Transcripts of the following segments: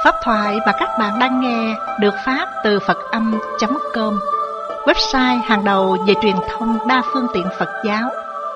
Pháp thoại mà các bạn đang nghe được phát từ Phật-âm.com, website hàng đầu về truyền thông đa phương tiện Phật giáo.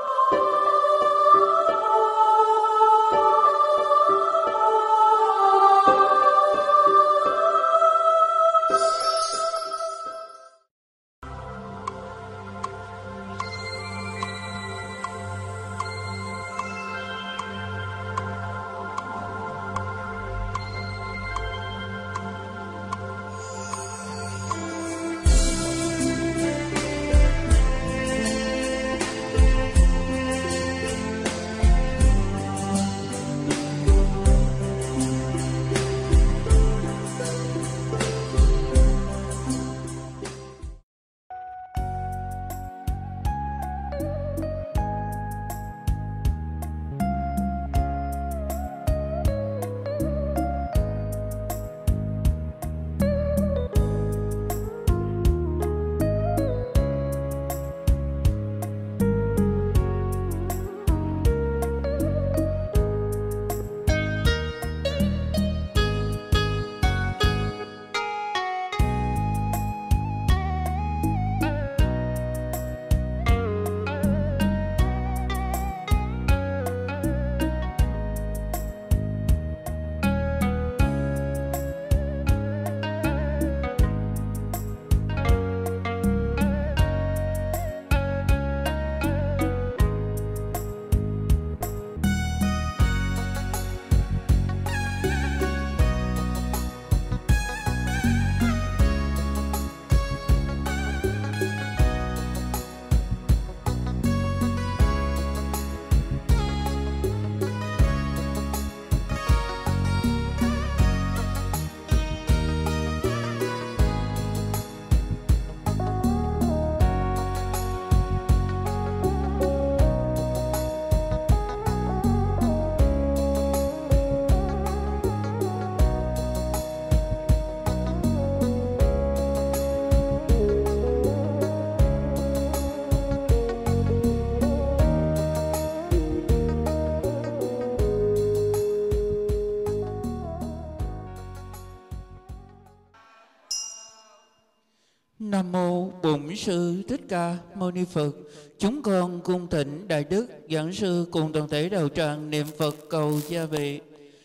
Nam mô Bổn Sư Thích Ca Mâu Ni Phật. Chúng con cung thỉnh Đại Đức Giảng Sư cùng toàn thể đạo tràng niệm Phật cầu gia vị.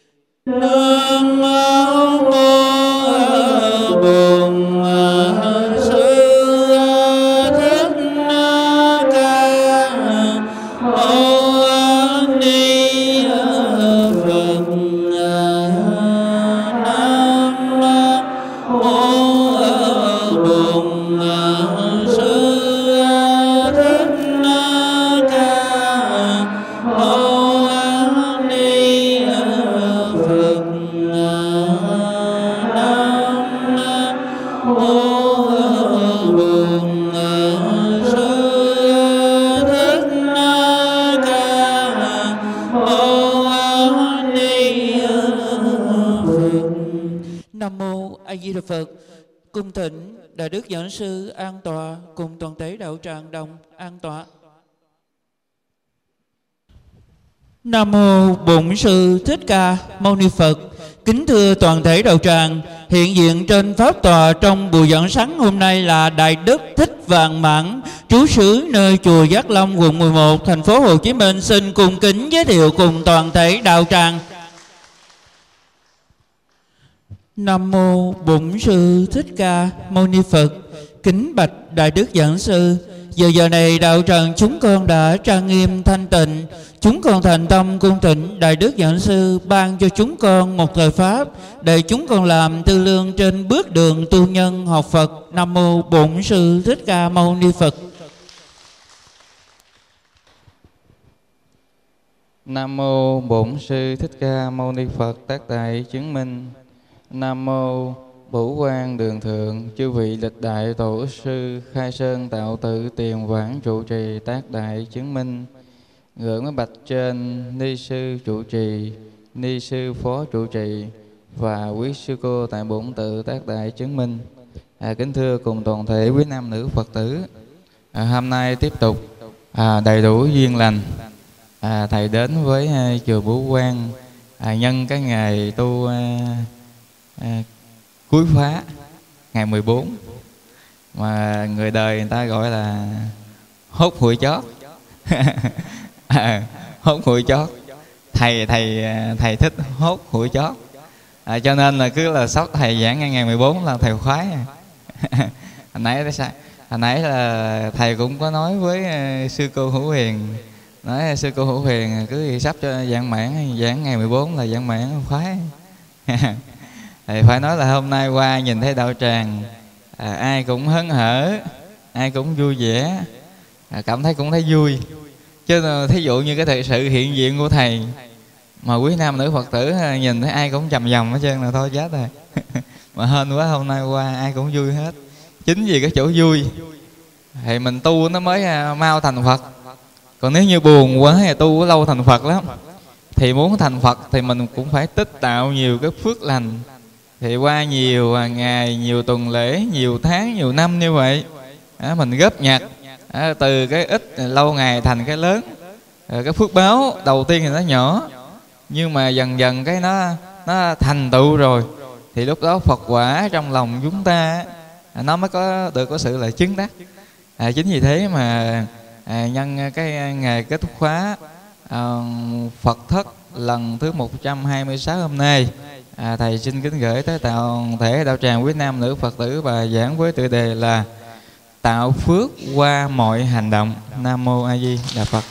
Nam mô Bổn Sư Thích Ca Mâu Ni Phật. Nam mô A Di Đà Phật. Cung thỉnh Đại Đức Giảng Sư an tọa cùng toàn thể đạo tràng đồng an tọa. Nam mô Bổn Sư Thích Ca Mâu Ni Phật. Kính thưa toàn thể đạo tràng, hiện diện trên pháp tọa trong buổi giảng sáng hôm nay là Đại Đức Thích Vạn Mãn, trú xứ nơi chùa Giác Long, quận 11, thành phố Hồ Chí Minh. Xin cung kính giới thiệu cùng toàn thể đạo tràng. Nam mô Bổn Sư Thích Ca Mâu Ni Phật. Kính bạch Đại Đức Giảng Sư, giờ này đạo tràng chúng con đã trang nghiêm thanh tịnh. Chúng con thành tâm cung thỉnh Đại Đức Giảng Sư ban cho chúng con một thời pháp để chúng con làm tư lương trên bước đường tu nhân học Phật. Nam mô Bổn Sư Thích Ca Mâu Ni Phật. Nam mô Bổn Sư Thích Ca Mâu Ni Phật. Tác tại chứng minh. Nam mô Bửu Quang Đường Thượng, chư vị lịch đại tổ sư khai sơn tạo tự tiền vãng trụ trì tác đại chứng minh. Ngưỡng với bạch trên ni sư trụ trì, ni sư phó trụ trì và quý sư cô tại bổn tự tác đại chứng minh. Kính thưa cùng toàn thể quý nam nữ Phật tử, hôm nay tiếp tục đầy đủ duyên lành, thầy đến với chùa Bửu Quang nhân cái ngày tu cuối khóa ngày 14, mà người đời người ta gọi là hốt hụi chót. Hốt hụi chót, thầy thích hốt hụi chót, cho nên là cứ là sắp thầy giảng ngày 14 là thầy khoái. Hồi nãy là thầy cũng có nói với sư cô Hữu Hiền, nói sư cô Hữu Hiền cứ sắp cho giảng mãn, giảng ngày 14 là giảng mãn khoái. Thì phải nói là hôm nay qua nhìn thấy đạo tràng, ai cũng hớn hở, ai cũng vui vẻ, cảm thấy cũng thấy vui. Chứ thí dụ như cái thời sự hiện diện của thầy mà quý nam nữ Phật tử nhìn thấy ai cũng trầm trầm hết trơn là thôi chết rồi. Mà hên quá hôm nay qua ai cũng vui hết. Chính vì cái chỗ vui thì mình tu nó mới mau thành Phật. Còn nếu như buồn quá thì tu lâu thành Phật lắm. Thì muốn thành Phật thì mình cũng phải tích tạo nhiều cái phước lành. Thì qua nhiều ngày, nhiều tuần lễ, nhiều tháng, nhiều năm như vậy, mình góp nhặt từ cái ít lâu ngày thành cái lớn. Cái phước báo đầu tiên thì nó nhỏ, nhưng mà dần dần cái nó thành tựu rồi, thì lúc đó Phật quả trong lòng chúng ta nó mới có được có sự là chứng đắc. Chính vì thế mà nhân cái ngày kết thúc khóa Phật thất lần thứ 126 hôm nay, thầy xin kính gửi tới toàn thể đạo tràng quý nam nữ Phật tử bài giảng với tựa đề là tạo phước qua mọi hành động. Nam mô A Di Đà Phật.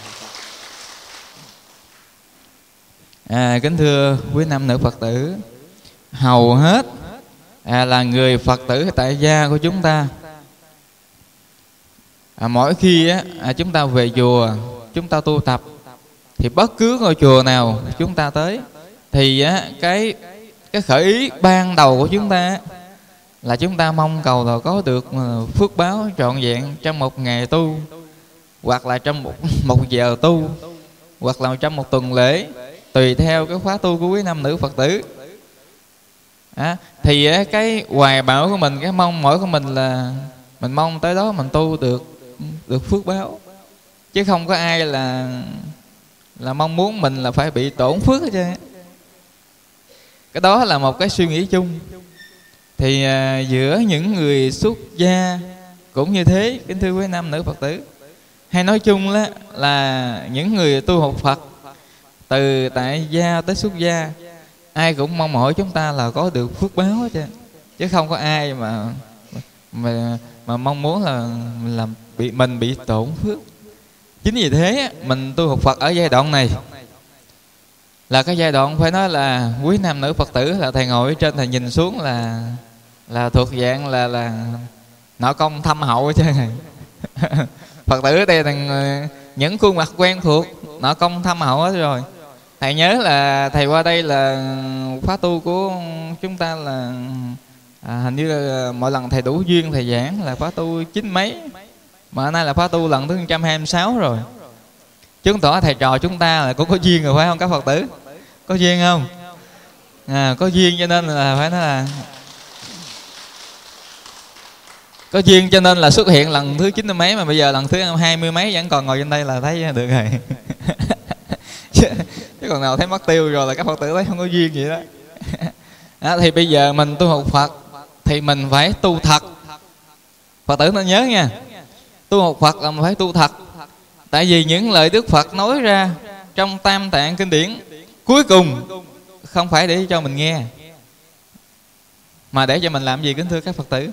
Kính thưa quý nam nữ Phật tử, hầu hết là người Phật tử tại gia của chúng ta, mỗi khi chúng ta về chùa, chúng ta tu tập, thì bất cứ ngôi chùa nào chúng ta tới, thì cái khởi ý ban đầu của chúng ta là chúng ta mong cầu là có được phước báo trọn vẹn trong một ngày tu, hoặc là trong một giờ tu, hoặc là trong một tuần lễ, tùy theo cái khóa tu của quý nam nữ Phật tử. Thì cái hoài bão của mình, cái mong mỏi của mình là mình mong tới đó mình tu được phước báo, chứ không có ai là mong muốn mình là phải bị tổn phước hết trơn. Cái đó là một cái suy nghĩ chung. Thì giữa những người xuất gia cũng như thế, kính thưa quý nam nữ Phật tử, hay nói chung là những người tu học Phật từ tại gia tới xuất gia, ai cũng mong mỏi chúng ta là có được phước báo hết trơn, chứ không có ai mà mong muốn là mình bị tổn phước. Chính vì thế mình tu học Phật ở giai đoạn này là cái giai đoạn phải nói là quý nam nữ Phật tử là thầy ngồi ở trên, thầy nhìn xuống là thuộc dạng là nọ công thâm hậu chứ. Phật tử ở đây là những khuôn mặt quen thuộc, nọ công thâm hậu hết rồi. Thầy nhớ là thầy qua đây là khóa tu của chúng ta là hình như là mỗi lần thầy đủ duyên thầy giảng là khóa tu 9 mấy, mà nay là khóa tu lần thứ 126 rồi. Chứng tỏ thầy trò chúng ta là cũng có duyên rồi phải không các Phật tử? Có duyên không? Có duyên cho nên là phải nói là có duyên cho nên là xuất hiện lần thứ 9 mấy, mà bây giờ lần thứ 20 mấy vẫn còn ngồi trên đây là thấy được rồi. Chứ còn nào thấy mất tiêu rồi là các Phật tử thấy không có duyên vậy đó. Thì bây giờ mình tu học Phật thì mình phải tu thật. Phật tử nên nhớ nha, tu học Phật là mình phải tu thật. Tại vì những lời Đức Phật nói ra trong Tam Tạng Kinh Điển cuối cùng không phải để cho mình nghe, mà để cho mình làm gì kính thưa các Phật tử?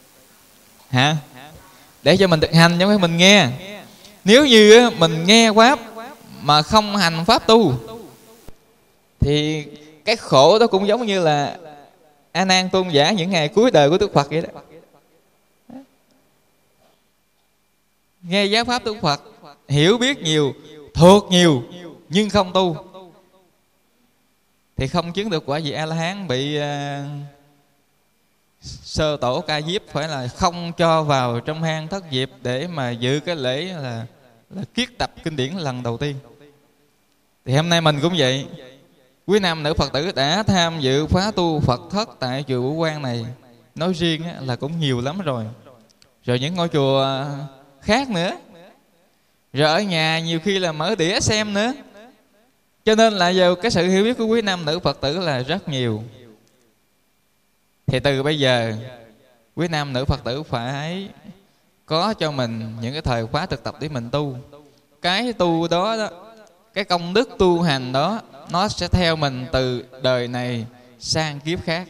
Để cho mình thực hành, chứ không phải mình nghe. Nếu như mình nghe Pháp mà không hành Pháp tu thì cái khổ đó cũng giống như là A Nan tôn giả những ngày cuối đời của Đức Phật vậy đó. Nghe giáo Pháp Đức Phật, hiểu biết nhiều, thuộc nhiều, nhưng không tu thì không chứng được quả vị A-la-hán, bị Sơ Tổ Ca Diếp phải là không cho vào trong hang Thất Diệp để mà dự cái lễ là kiết tập kinh điển lần đầu tiên. Thì hôm nay mình cũng vậy. Quý nam nữ Phật tử đã tham dự khóa tu Phật thất tại chùa Vũ Quang này nói riêng là cũng nhiều lắm rồi. Rồi những ngôi chùa khác nữa. Rồi ở nhà nhiều khi là mở đĩa xem nữa. Cho nên là giờ cái sự hiểu biết của quý nam nữ Phật tử là rất nhiều. Thì từ bây giờ quý nam nữ Phật tử phải có cho mình những cái thời khóa thực tập để mình tu. Cái tu đó, cái công đức tu hành đó, nó sẽ theo mình từ đời này sang kiếp khác.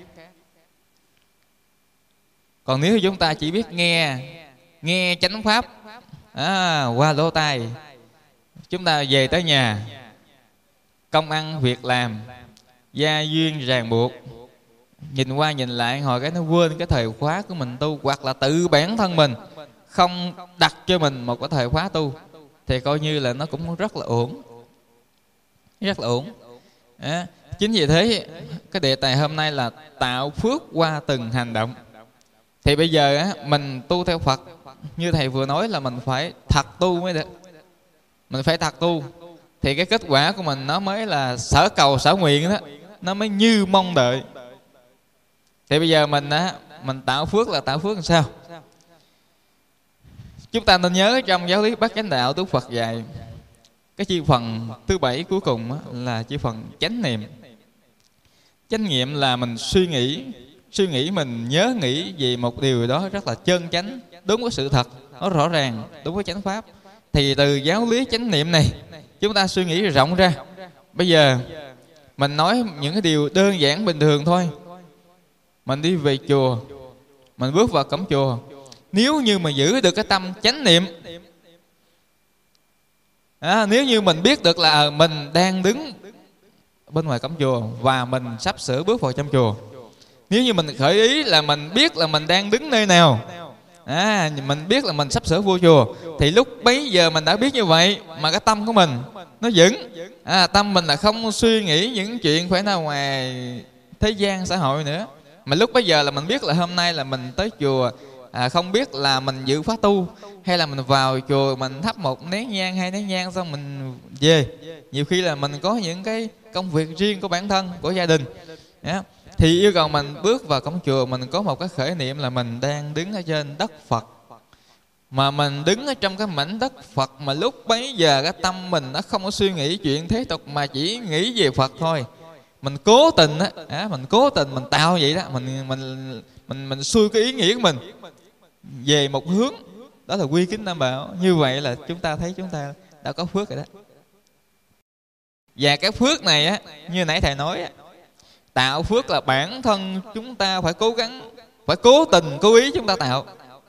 Còn nếu chúng ta chỉ biết nghe chánh pháp qua lỗ tai, chúng ta về tới nhà, công ăn việc làm, gia duyên ràng buộc, nhìn qua nhìn lại hồi cái nó quên cái thời khóa của mình tu, hoặc là tự bản thân mình không đặt cho mình một cái thời khóa tu, thì coi như là nó cũng rất là ổn, rất là ổn. Chính vì thế cái đề tài hôm nay là tạo phước qua từng hành động. Thì bây giờ mình tu theo Phật, như thầy vừa nói là mình phải thật tu mới được. Mình phải thật tu thì cái kết quả của mình nó mới là sở cầu sở nguyện đó, nó mới như mong đợi. Thì bây giờ mình tạo phước là tạo phước làm sao? Chúng ta nên nhớ trong giáo lý Bát Chánh Đạo, Đức Phật dạy cái chi phần thứ 7 cuối cùng là chi phần chánh niệm. Chánh niệm là mình suy nghĩ mình nhớ nghĩ về một điều đó rất là chân chánh, đúng với sự thật, nó rõ ràng, đúng với chánh pháp. Thì từ giáo lý chánh niệm này chúng ta suy nghĩ rộng ra. Bây giờ mình nói những cái điều đơn giản bình thường thôi. Mình đi về chùa, mình bước vào cổng chùa, nếu như mà giữ được cái tâm chánh niệm, nếu như mình biết được là mình đang đứng bên ngoài cổng chùa và mình sắp sửa bước vào trong chùa, nếu như mình khởi ý là mình biết là mình đang đứng nơi nào, mình biết là mình sắp sửa vô chùa, thì lúc bấy giờ mình đã biết như vậy mà cái tâm của mình nó vững. Tâm mình là không suy nghĩ những chuyện phải nào ngoài thế gian xã hội nữa, mà lúc bấy giờ là mình biết là hôm nay là mình tới chùa, không biết là mình dự khóa tu hay là mình vào chùa mình thắp một nén nhang, 2 nén nhang xong mình về. Nhiều khi là mình có những cái công việc riêng của bản thân, của gia đình, thì yêu cầu mình bước vào cổng chùa, mình có một cái khởi niệm là mình đang đứng ở trên đất Phật, mà mình đứng ở trong cái mảnh đất Phật, mà lúc bấy giờ cái tâm mình nó không có suy nghĩ chuyện thế tục mà chỉ nghĩ về Phật thôi. Mình cố tình mình tạo vậy đó, mình xuôi cái ý nghĩa của mình về một hướng, đó là quy kính Tam Bảo. Như vậy là chúng ta thấy chúng ta đã có phước rồi đó. Và cái phước này như nãy thầy nói, tạo phước là bản thân chúng ta phải cố gắng, phải cố tình cố ý chúng ta tạo.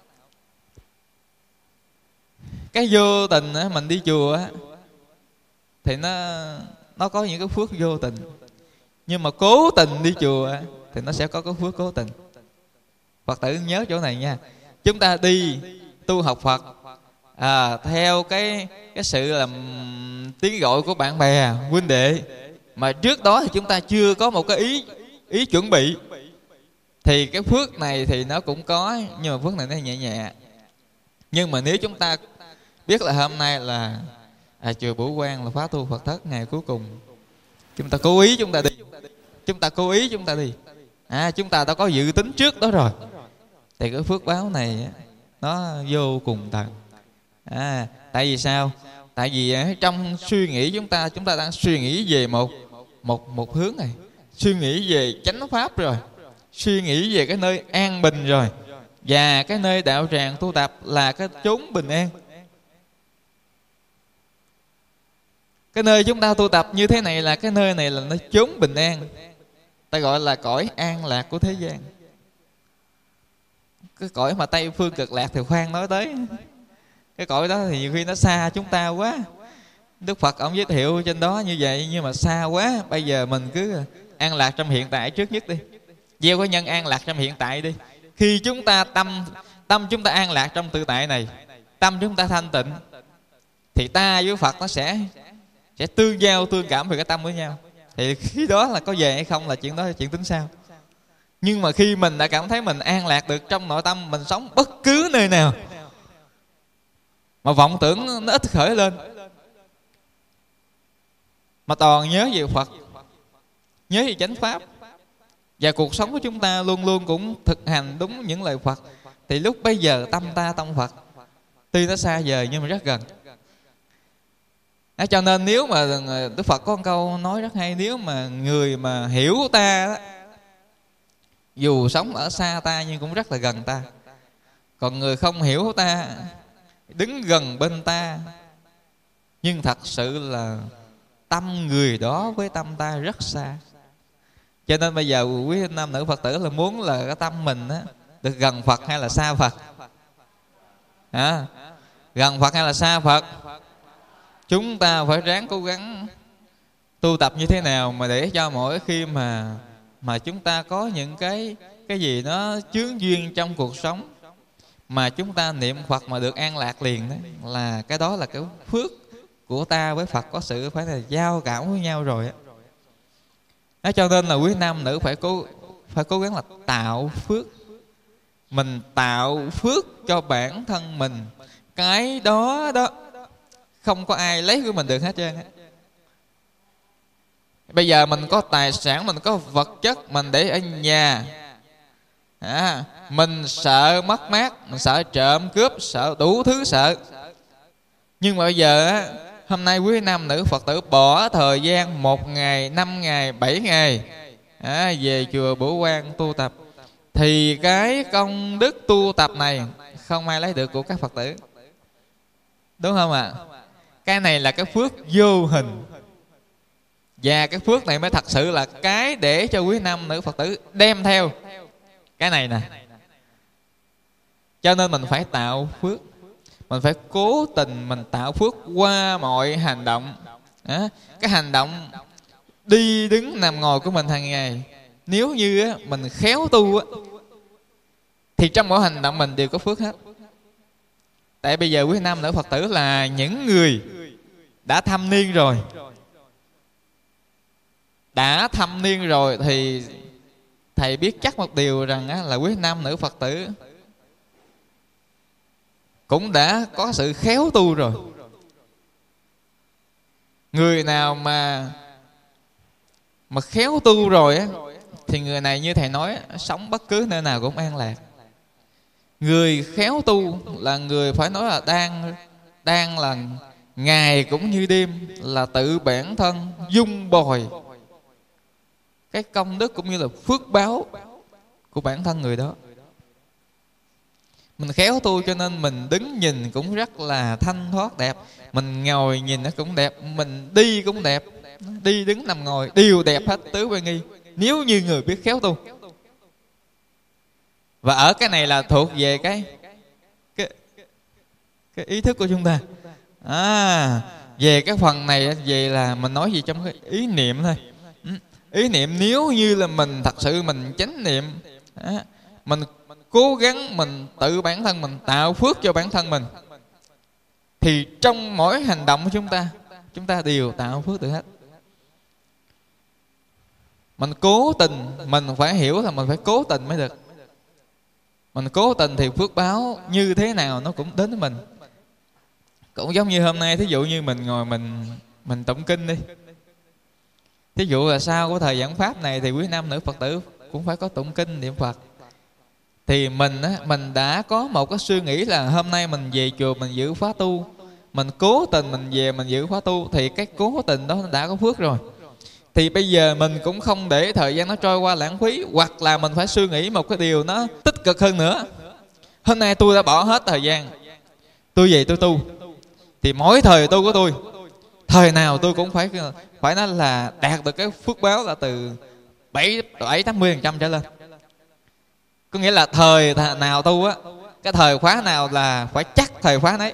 Cái vô tình mình đi chùa thì nó có những cái phước vô tình, nhưng mà cố tình đi chùa thì nó sẽ có cái phước cố tình. Phật tử nhớ chỗ này nha. Chúng ta đi tu học Phật theo cái sự là tiếng gọi của bạn bè huynh đệ, mà trước đó thì chúng ta chưa có một cái ý chuẩn bị, thì cái phước này thì nó cũng có, nhưng mà phước này nó nhẹ nhẹ. Nhưng mà nếu chúng ta biết là hôm nay là chùa Bửu Quang là khóa tu Phật thất ngày cuối cùng, chúng ta cố ý chúng ta đi, chúng ta đã có dự tính trước đó rồi, thì cái phước báo này nó vô cùng tận. Tại vì sao? Tại vì trong suy nghĩ chúng ta đang suy nghĩ về một hướng này, suy nghĩ về chánh pháp rồi, suy nghĩ về cái nơi an bình rồi, và cái nơi đạo tràng tu tập là cái chốn bình an. Cái nơi chúng ta tu tập như thế này là cái nơi này là nó chốn bình an, ta gọi là cõi an lạc của thế gian. Cái cõi mà Tây Phương Cực Lạc thì khoan nói tới. Cái cõi đó thì nhiều khi nó xa chúng ta quá. Đức Phật ông giới thiệu trên đó như vậy, nhưng mà xa quá. Bây giờ mình cứ an lạc trong hiện tại trước nhất đi, gieo cái nhân an lạc trong hiện tại đi. Khi chúng ta tâm chúng ta an lạc trong tự tại này, tâm chúng ta thanh tịnh, thì ta với Phật nó sẽ tương giao, tương cảm về cái tâm với nhau. Thì khi đó là có về hay không là chuyện đó là chuyện tính sau. Nhưng mà khi mình đã cảm thấy mình an lạc được trong nội tâm, mình sống bất cứ nơi nào mà vọng tưởng nó ít khởi lên, mà toàn nhớ về Phật, nhớ về chánh pháp, và cuộc sống của chúng ta luôn luôn cũng thực hành đúng những lời Phật, thì lúc bây giờ tâm ta tâm Phật tuy nó xa vời nhưng mà rất gần. Cho nên nếu mà Đức Phật có một câu nói rất hay, nếu mà người mà hiểu ta dù sống ở xa ta nhưng cũng rất là gần ta. Còn người không hiểu ta, đứng gần bên ta, nhưng thật sự là tâm người đó với tâm ta rất xa. Cho nên bây giờ quý nam nữ Phật tử là muốn là cái tâm mình á, được gần Phật hay là xa Phật? Gần Phật hay là xa Phật? Chúng ta phải ráng cố gắng tu tập như thế nào mà để cho mỗi khi mà chúng ta có những cái gì nó chướng duyên trong cuộc sống mà chúng ta niệm Phật mà được an lạc liền đó, là cái đó là cái phước của ta với Phật có sự phải là giao cảm với nhau rồi á. Đó, cho nên là quý nam nữ phải cố gắng là tạo phước. Mình tạo phước cho bản thân mình, cái đó không có ai lấy của mình được hết trơn á. Bây giờ mình có tài sản, mình có vật chất, mình để ở nhà, mình sợ mất mát, mình sợ trộm cướp, sợ đủ thứ sợ. Nhưng mà bây giờ hôm nay quý nam nữ Phật tử bỏ thời gian 1 ngày, 5 ngày, 7 ngày về chùa Bửu Quang tu tập, thì cái công đức tu tập này không ai lấy được của các Phật tử, đúng không ạ? Cái này là cái phước vô hình, và cái phước này mới thật sự là cái để cho quý nam nữ Phật tử đem theo cái này nè. Cho nên mình phải tạo phước, mình phải cố tình mình tạo phước qua mọi hành động. Cái hành động đi đứng nằm ngồi của mình hàng ngày, nếu như mình khéo tu thì trong mỗi hành động mình đều có phước hết. Tại bây giờ quý nam nữ Phật tử là những người đã thâm niên rồi. Đã thâm niên rồi thì thầy biết chắc một điều rằng là quý nam nữ Phật tử cũng đã có sự khéo tu rồi. Người nào mà khéo tu rồi thì người này như thầy nói, sống bất cứ nơi nào cũng an lạc. Người khéo tu là người phải nói là đang là ngày cũng như đêm, là tự bản thân dung bồi cái công đức cũng như là phước báo của bản thân người đó. Mình khéo tu cho nên mình đứng nhìn cũng rất là thanh thoát đẹp, mình ngồi nhìn nó cũng đẹp, mình đi cũng đẹp, đi đứng nằm ngồi đều đẹp hết, tứ uy nghi, nếu như người biết khéo tu. Và ở cái này là thuộc về cái ý thức của chúng ta. Về cái phần này về là mình nói gì trong cái ý niệm thôi. Ý niệm nếu như là mình thật sự mình chánh niệm, mình cố gắng mình tự bản thân mình tạo phước cho bản thân mình, thì trong mỗi hành động của chúng ta đều tạo phước được hết. Mình cố tình, mình phải hiểu là mình phải cố tình mới được. Mình cố tình thì phước báo như thế nào nó cũng đến với mình. Cũng giống như hôm nay, thí dụ như mình ngồi mình tụng kinh đi. Thí dụ là sau của thời giảng pháp này thì quý nam nữ Phật tử cũng phải có tụng kinh niệm Phật. Thì mình đã có một cái suy nghĩ là hôm nay mình về chùa mình giữ khóa tu, mình cố tình mình về mình giữ khóa tu, thì cái cố tình đó đã có phước rồi. Thì bây giờ mình cũng không để thời gian nó trôi qua lãng phí, hoặc là mình phải suy nghĩ một cái điều nó tích cực hơn nữa. Hôm nay tôi đã bỏ hết thời gian, tôi về tôi tu, thì mỗi thời tu của tôi, thời nào tôi cũng phải nói là đạt được cái phước báo là từ 70-80% trở lên. Có nghĩa là thời nào tu cái thời khóa nào là phải chắc thời khóa nấy.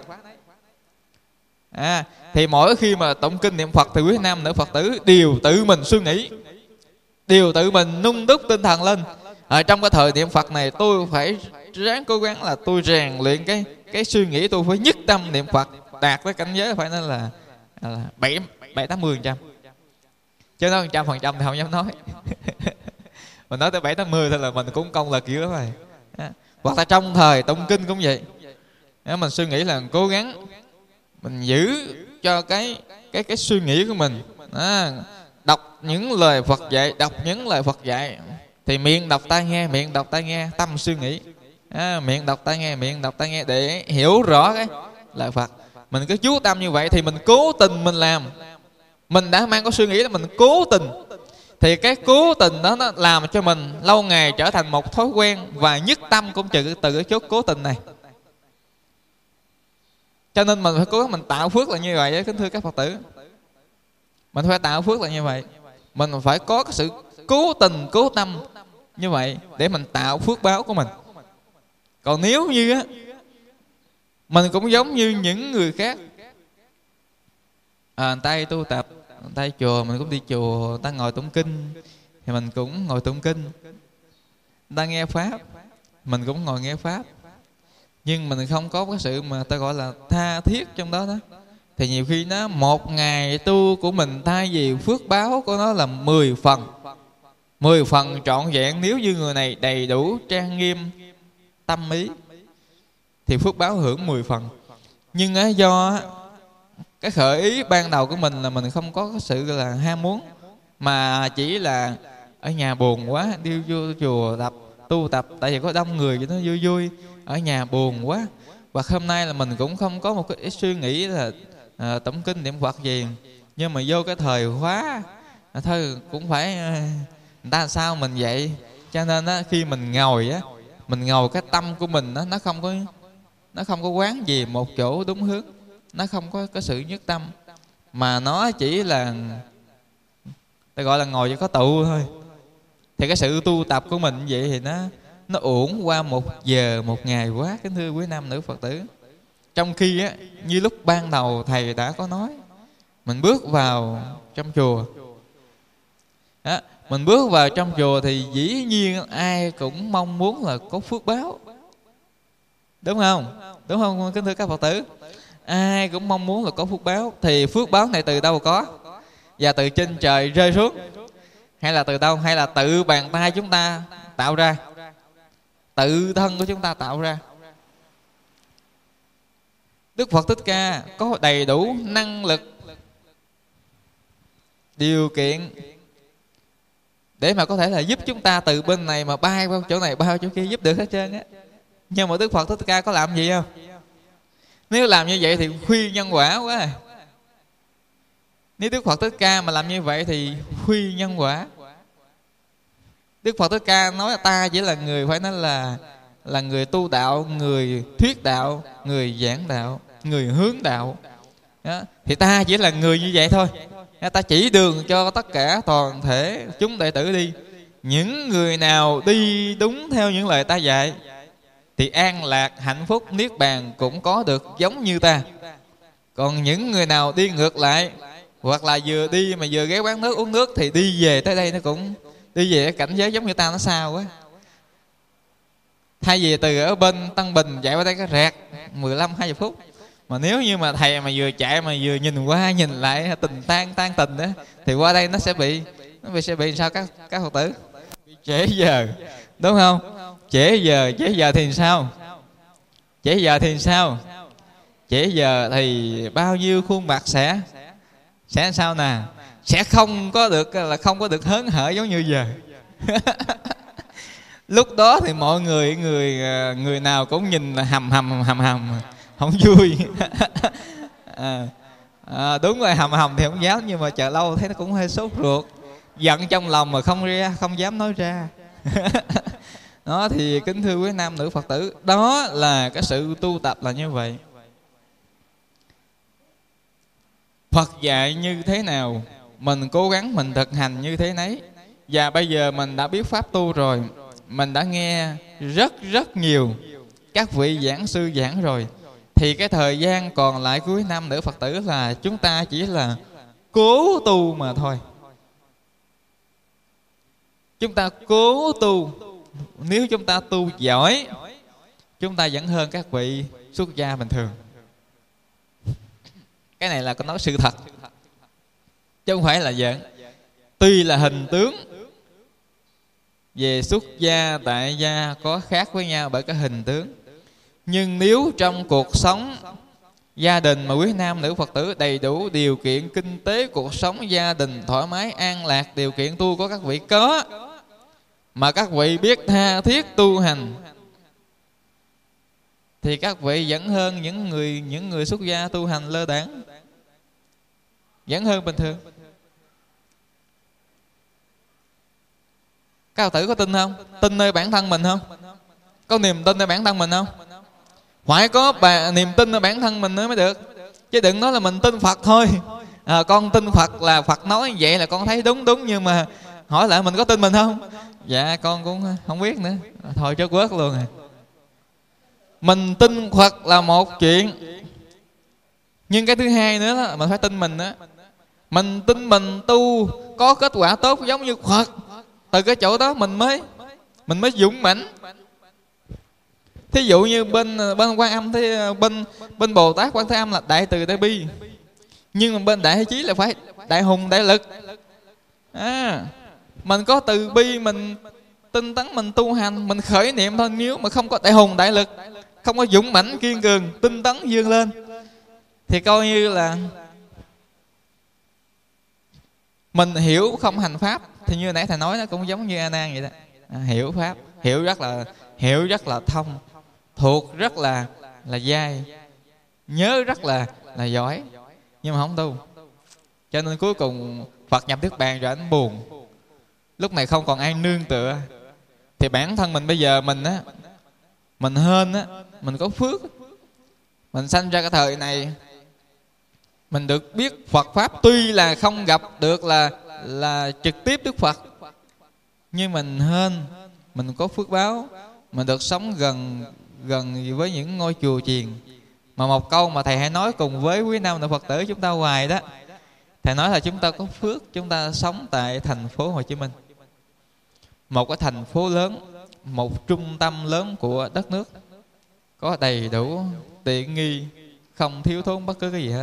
Thì mỗi khi mà tụng kinh niệm Phật thì quý nam nữ Phật tử đều tự mình suy nghĩ, đều tự mình nung đúc tinh thần lên. Trong cái thời niệm Phật này tôi phải ráng cố gắng là tôi rèn luyện cái suy nghĩ, tôi phải nhất tâm niệm Phật, đạt tới cảnh giới phải nói là 7-80%. Chứ nói 100% thì không dám nói. Mình nói tới 7-80 thôi là mình cũng công là kiểu đó rồi. Hoặc là trong thời tụng kinh cũng vậy. Mình suy nghĩ là cố gắng mình giữ cho cái suy nghĩ của mình. Đọc những lời Phật dạy, đọc những lời Phật dạy thì miệng đọc tai nghe, miệng đọc tai nghe, tâm suy nghĩ. Miệng đọc tai nghe, miệng đọc tai nghe để hiểu rõ cái lời Phật. Mình cứ chú tâm như vậy thì mình cố tình mình làm. Mình đã mang có suy nghĩ là mình cố tình, thì cái cố tình đó nó làm cho mình lâu ngày trở thành một thói quen, và nhất tâm cũng từ cái chốt cố tình này. Cho nên mình phải cố gắng mình tạo phước là như vậy đó, kính thưa các Phật tử. Mình phải tạo phước là như vậy. Mình phải có cái sự cố tình, cố tâm như vậy để mình tạo phước báo của mình. Còn nếu như á, mình cũng giống như những người khác, người ta tu tập, người ta chùa, mình cũng đi chùa, người ta ngồi tụng kinh thì mình cũng ngồi tụng kinh, người ta nghe pháp, mình cũng ngồi nghe pháp, nhưng mình không có cái sự mà ta gọi là tha thiết trong đó đó, thì nhiều khi nó một ngày tu của mình thay vì phước báo của nó là 10 phần, 10 phần trọn vẹn. Nếu như người này đầy đủ trang nghiêm tâm ý thì phước báo hưởng 10 phần. Nhưng do cái khởi ý ban đầu của mình là mình không có cái sự là ham muốn, mà chỉ là ở nhà buồn quá, đi vô chùa tu tập tại vì có đông người cho nó vui vui, ở nhà buồn quá. Và hôm nay là mình cũng không có một cái suy nghĩ là tụng kinh niệm Phật gì, nhưng mà vô cái thời khóa thôi cũng phải người ta sao mình vậy. Cho nên á, khi mình ngồi á, mình ngồi cái tâm của mình á, nó không có quán gì một chỗ đúng hướng, nó không có cái sự nhất tâm, mà nó chỉ là ta gọi là ngồi cho có tụ thôi. Thì cái sự tu tập của mình vậy thì nó uổng qua 1 giờ 1 ngày quá, kính thưa quý nam nữ Phật tử. Trong khi á, như lúc ban đầu thầy đã có nói, mình bước vào trong chùa đó, mình bước vào trong chùa thì dĩ nhiên ai cũng mong muốn là có phước báo, đúng không? Đúng không kính thưa các Phật tử? Ai cũng mong muốn là có phước báo. Thì phước báo này từ đâu có? Và từ trên trời rơi xuống, hay là từ đâu? Hay là tự bàn tay chúng ta tạo ra, tự thân của chúng ta tạo ra? Đức Phật Thích Ca có đầy đủ năng lực, điều kiện để mà có thể là giúp chúng ta từ bên này mà bay qua chỗ này, bay chỗ kia, giúp được hết trơn á. Nhưng mà Đức Phật Thích Ca có làm gì không? Nếu làm như vậy thì khuy nhân quả quá. Nếu Đức Phật Thích Ca mà làm như vậy thì khuy nhân quả. Đức Phật Thích Ca nói là ta chỉ là người, phải nói là người tu đạo, người thuyết đạo, người giảng đạo, người hướng đạo đó. Thì ta chỉ là người như vậy thôi. Ta chỉ đường cho tất cả toàn thể chúng đệ tử đi. Những người nào đi đúng theo những lời ta dạy thì an lạc, hạnh phúc, niết bàn cũng có được giống như ta. Còn những người nào đi ngược lại, hoặc là vừa đi mà vừa ghé quán nước uống nước, thì đi về tới đây nó cũng đi về cảnh giới giống như ta, nó sao quá. Thay vì từ ở bên Tân Bình chạy qua đây cái rẹt 15-20 phút, mà nếu như mà thầy mà vừa chạy mà vừa nhìn qua nhìn lại tình tan tình đó, thì qua đây nó sẽ bị sao các Phật tử? Bị trễ giờ, đúng không? Trễ giờ thì sao? Trễ giờ thì sao? Trễ giờ thì bao nhiêu khuôn mặt sẽ sao nè? Sẽ không có được hớn hở giống như giờ. Lúc đó thì mọi người nào cũng nhìn hầm không vui. Đúng rồi, hầm thì không dám, nhưng mà chờ lâu thấy nó cũng hơi sốt ruột, giận trong lòng mà không dám nói ra. Đó thì kính thưa quý nam nữ Phật tử, đó là cái sự tu tập là như vậy. Phật dạy như thế nào, mình cố gắng mình thực hành như thế nấy. Và bây giờ mình đã biết pháp tu rồi, mình đã nghe rất nhiều các vị giảng sư giảng rồi, thì cái thời gian còn lại của quý nam nữ Phật tử là chúng ta chỉ là cố tu mà thôi. Chúng ta cố tu. Nếu chúng ta tu giỏi, chúng ta vẫn hơn các vị xuất gia bình thường. Cái này là có nói sự thật, chứ không phải là giỡn. Tuy là hình tướng về xuất gia, tại gia có khác với nhau bởi cái hình tướng, nhưng nếu trong cuộc sống gia đình mà quý nam nữ Phật tử đầy đủ điều kiện kinh tế, cuộc sống gia đình thoải mái an lạc, điều kiện tu của các vị có, mà các vị biết tha thiết tu hành, thì các vị vẫn hơn những người xuất gia tu hành lơ đãng, vẫn hơn bình thường. Các Phật tử có tin không? Tin nơi bản thân mình không? Có niềm tin nơi bản thân mình không? Phải có niềm tin nơi bản thân mình mới được. Chứ đừng nói là mình tin Phật thôi. Con tin Phật là Phật nói vậy là con thấy đúng, nhưng mà hỏi lại mình có tin mình không? Dạ con cũng không biết nữa. Thôi chớ quớt luôn à. Mình tin Phật là một chuyện, nhưng cái thứ hai nữa là mình phải tin mình đó. Mình tin mình tu có kết quả tốt giống như Phật. Từ cái chỗ đó mình mới dũng mãnh. Thí dụ như bên Quan Âm thế, bên Bồ Tát Quan Thế Âm là đại từ đại bi, nhưng mà bên Đại Thế Chí là phải đại hùng đại lực. Mình có từ bi, mình tinh tấn, mình tu hành, mình khởi niệm thôi. Nếu mà không có đại hùng đại lực, không có dũng mãnh kiên cường, tinh tấn vươn lên, thì coi như là mình hiểu không hành pháp. Thì như nãy thầy nói, nó cũng giống như A Nan vậy đó. Hiểu pháp, hiểu rất là thông, thuộc rất là dai, nhớ rất là giỏi, nhưng mà không tu. Cho nên cuối cùng Phật nhập Niết Bàn rồi anh buồn. Lúc này không còn ai nương tựa. Thì bản thân mình bây giờ mình hên á, mình có phước, mình sanh ra cái thời này, mình được biết Phật pháp. Tuy là không gặp được là trực tiếp Đức Phật, nhưng mình hên, mình có phước báo, mình được sống gần với những ngôi chùa chiền. Mà một câu mà thầy hãy nói cùng với quý nam nữ Phật tử chúng ta hoài đó, thầy nói là chúng ta có phước, chúng ta sống tại thành phố Hồ Chí Minh, một cái thành phố lớn, một trung tâm lớn của đất nước, có đầy đủ tiện nghi, không thiếu thốn bất cứ cái gì hết.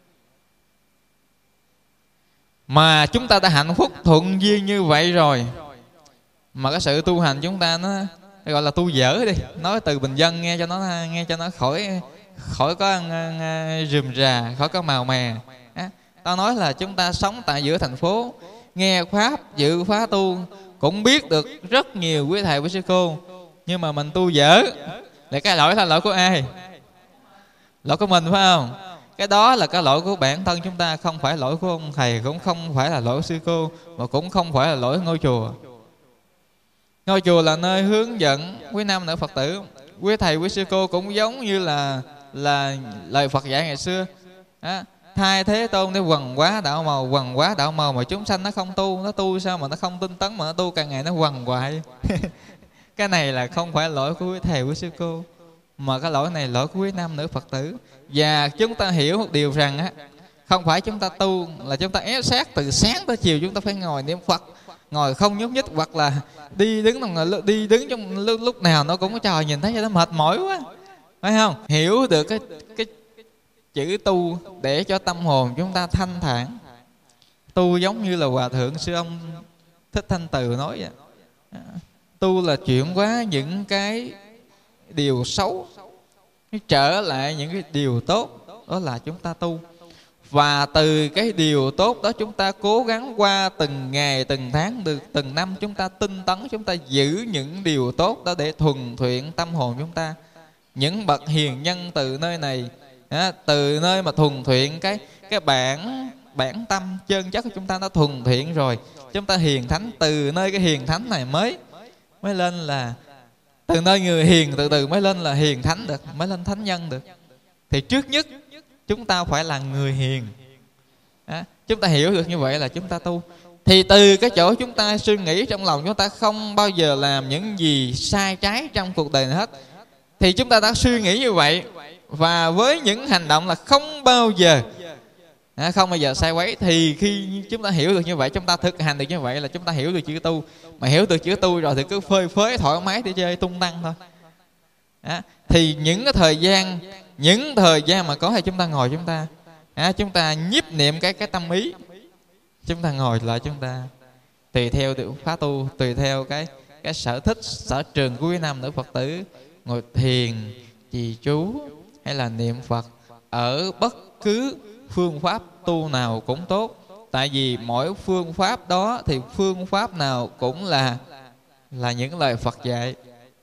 Mà chúng ta đã hạnh phúc thuận duyên như vậy rồi, mà cái sự tu hành chúng ta nó gọi là tu dở đi, nói từ bình dân nghe cho nó khỏi có rườm rà, khỏi có màu mè. Tao nói là chúng ta sống tại giữa thành phố, nghe pháp, dự phá tu, cũng biết được rất nhiều quý thầy quý sư cô, nhưng mà mình tu dở. Là cái lỗi là lỗi của ai? Lỗi của mình phải không? Cái đó là cái lỗi của bản thân chúng ta, không phải lỗi của ông thầy, cũng không phải là lỗi của sư cô, mà cũng không phải là lỗi của ngôi chùa. Ngôi chùa là nơi hướng dẫn quý nam nữ Phật tử. Quý thầy quý sư cô cũng giống như là lời Phật dạy ngày xưa, thay Thế Tôn để quần quá đạo màu, mà chúng sanh nó không tu. Nó tu sao mà nó không tinh tấn, mà nó tu càng ngày nó quằn hoài. Cái này là không phải lỗi của quý thầy quý sư cô, mà cái lỗi này lỗi của quý nam nữ Phật tử. Và chúng ta hiểu một điều rằng không phải chúng ta tu là chúng ta ép sát từ sáng tới chiều chúng ta phải ngồi niệm Phật, ngồi không nhúc nhích, hoặc là đi đứng trong lúc nào nó cũng có trời nhìn thấy cho nó mệt mỏi quá, phải không? Hiểu được cái chữ tu để cho tâm hồn chúng ta thanh thản. Tu giống như là Hòa Thượng Sư Ông Thích Thanh Từ nói vậy. Tu là chuyển hóa những cái điều xấu trở lại những cái điều tốt, đó là chúng ta tu. Và từ cái điều tốt đó chúng ta cố gắng qua từng ngày, từng tháng, từng năm, chúng ta tinh tấn, chúng ta giữ những điều tốt đó để thuần thuyện tâm hồn chúng ta. Những bậc hiền nhân từ nơi này, từ nơi mà thuần thuyện cái bản tâm chân chất của chúng ta nó thuần thiện rồi, chúng ta hiền thánh. Từ nơi cái hiền thánh này mới lên là từ nơi người hiền từ từ mới lên là hiền thánh được, mới lên thánh nhân được. Thì trước nhất chúng ta phải là người hiền. Chúng ta hiểu được như vậy là chúng ta tu. Thì từ cái chỗ chúng ta suy nghĩ trong lòng chúng ta không bao giờ làm những gì sai trái trong cuộc đời này hết, thì chúng ta đã suy nghĩ như vậy, và với những hành động là không bao giờ sai quấy. Thì khi chúng ta hiểu được như vậy, chúng ta thực hành được như vậy, là chúng ta hiểu được chữ tu. Mà hiểu được chữ tu rồi thì cứ phơi phới thoải mái để chơi tung tăng thôi. Thì những thời gian mà có thì chúng ta ngồi, chúng ta nhiếp niệm cái tâm ý, chúng ta ngồi lại, chúng ta tùy theo phá tu, tùy theo cái sở thích sở trường của quý nam nữ Phật tử, ngồi thiền, trì chú hay là niệm Phật ở bất cứ phương pháp tu nào cũng tốt. Tại vì mỗi phương pháp đó thì phương pháp nào cũng là những lời Phật dạy,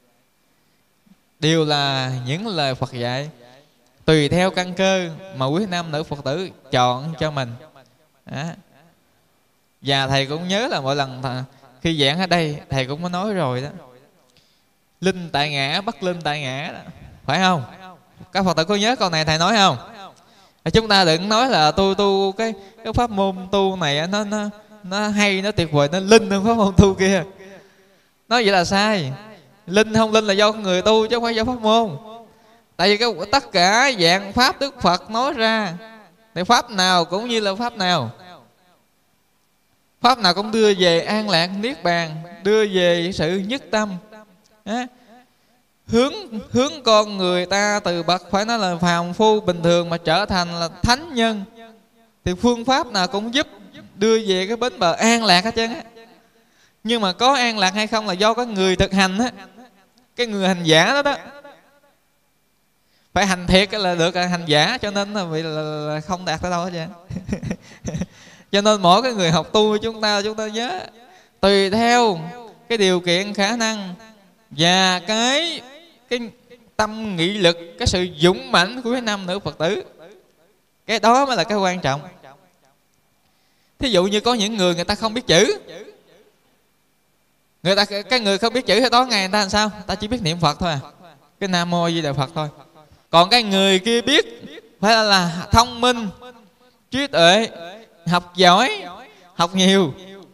đều là những lời Phật dạy. Tùy theo căn cơ mà quý nam nữ Phật tử chọn cho mình. Và thầy cũng nhớ là mỗi lần khi giảng ở đây thầy cũng có nói rồi đó, linh tại ngã bất linh tại ngã đó, phải không? Các Phật tử có nhớ câu này thầy nói không? Chúng ta đừng nói là tôi tu cái pháp môn tu này nó hay, nó tuyệt vời, nó linh hơn pháp môn tu kia. Nói vậy là sai. Linh không linh là do người tu chứ không phải do pháp môn. Tại vì tất cả dạng pháp Đức Phật nói ra thì pháp nào cũng như là pháp nào, pháp nào cũng đưa về an lạc niết bàn, đưa về sự nhất tâm, hướng con người ta từ bậc phải nói là phàm phu bình thường mà trở thành là thánh nhân. Thì phương pháp nào cũng giúp đưa về cái bến bờ an lạc hết trơn á. Nhưng mà có an lạc hay không là do cái người thực hành á, cái người hành giả đó đó. Phải hành thiệt là được hành giả, cho nên là không đạt tới đâu hết trơn. Cho nên mỗi cái người học tu chúng ta nhớ tùy theo cái điều kiện khả năng và cái tâm nghị lực, cái sự dũng mãnh của cái nam nữ Phật tử, cái đó mới là cái quan trọng. Thí dụ như có những người ta không biết chữ, cái người không biết chữ thì tối ngày người ta làm sao? Người ta chỉ biết niệm Phật thôi à, cái Nam Mô A Di Đà Phật thôi. Còn cái người kia biết, phải là thông minh, trí tuệ, học giỏi, học nhiều.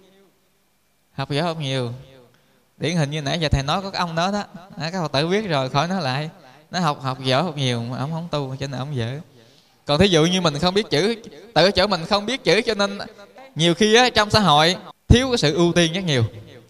Điển hình như nãy giờ thầy nói có cái ông đó đó, các Phật tử biết rồi khỏi nói lại. Nó học giỏi học nhiều mà ông không tu cho nên ông dở. Còn thí dụ như mình không biết chữ, tự chỗ mình không biết chữ cho nên nhiều khi á, trong xã hội thiếu cái sự ưu tiên rất nhiều.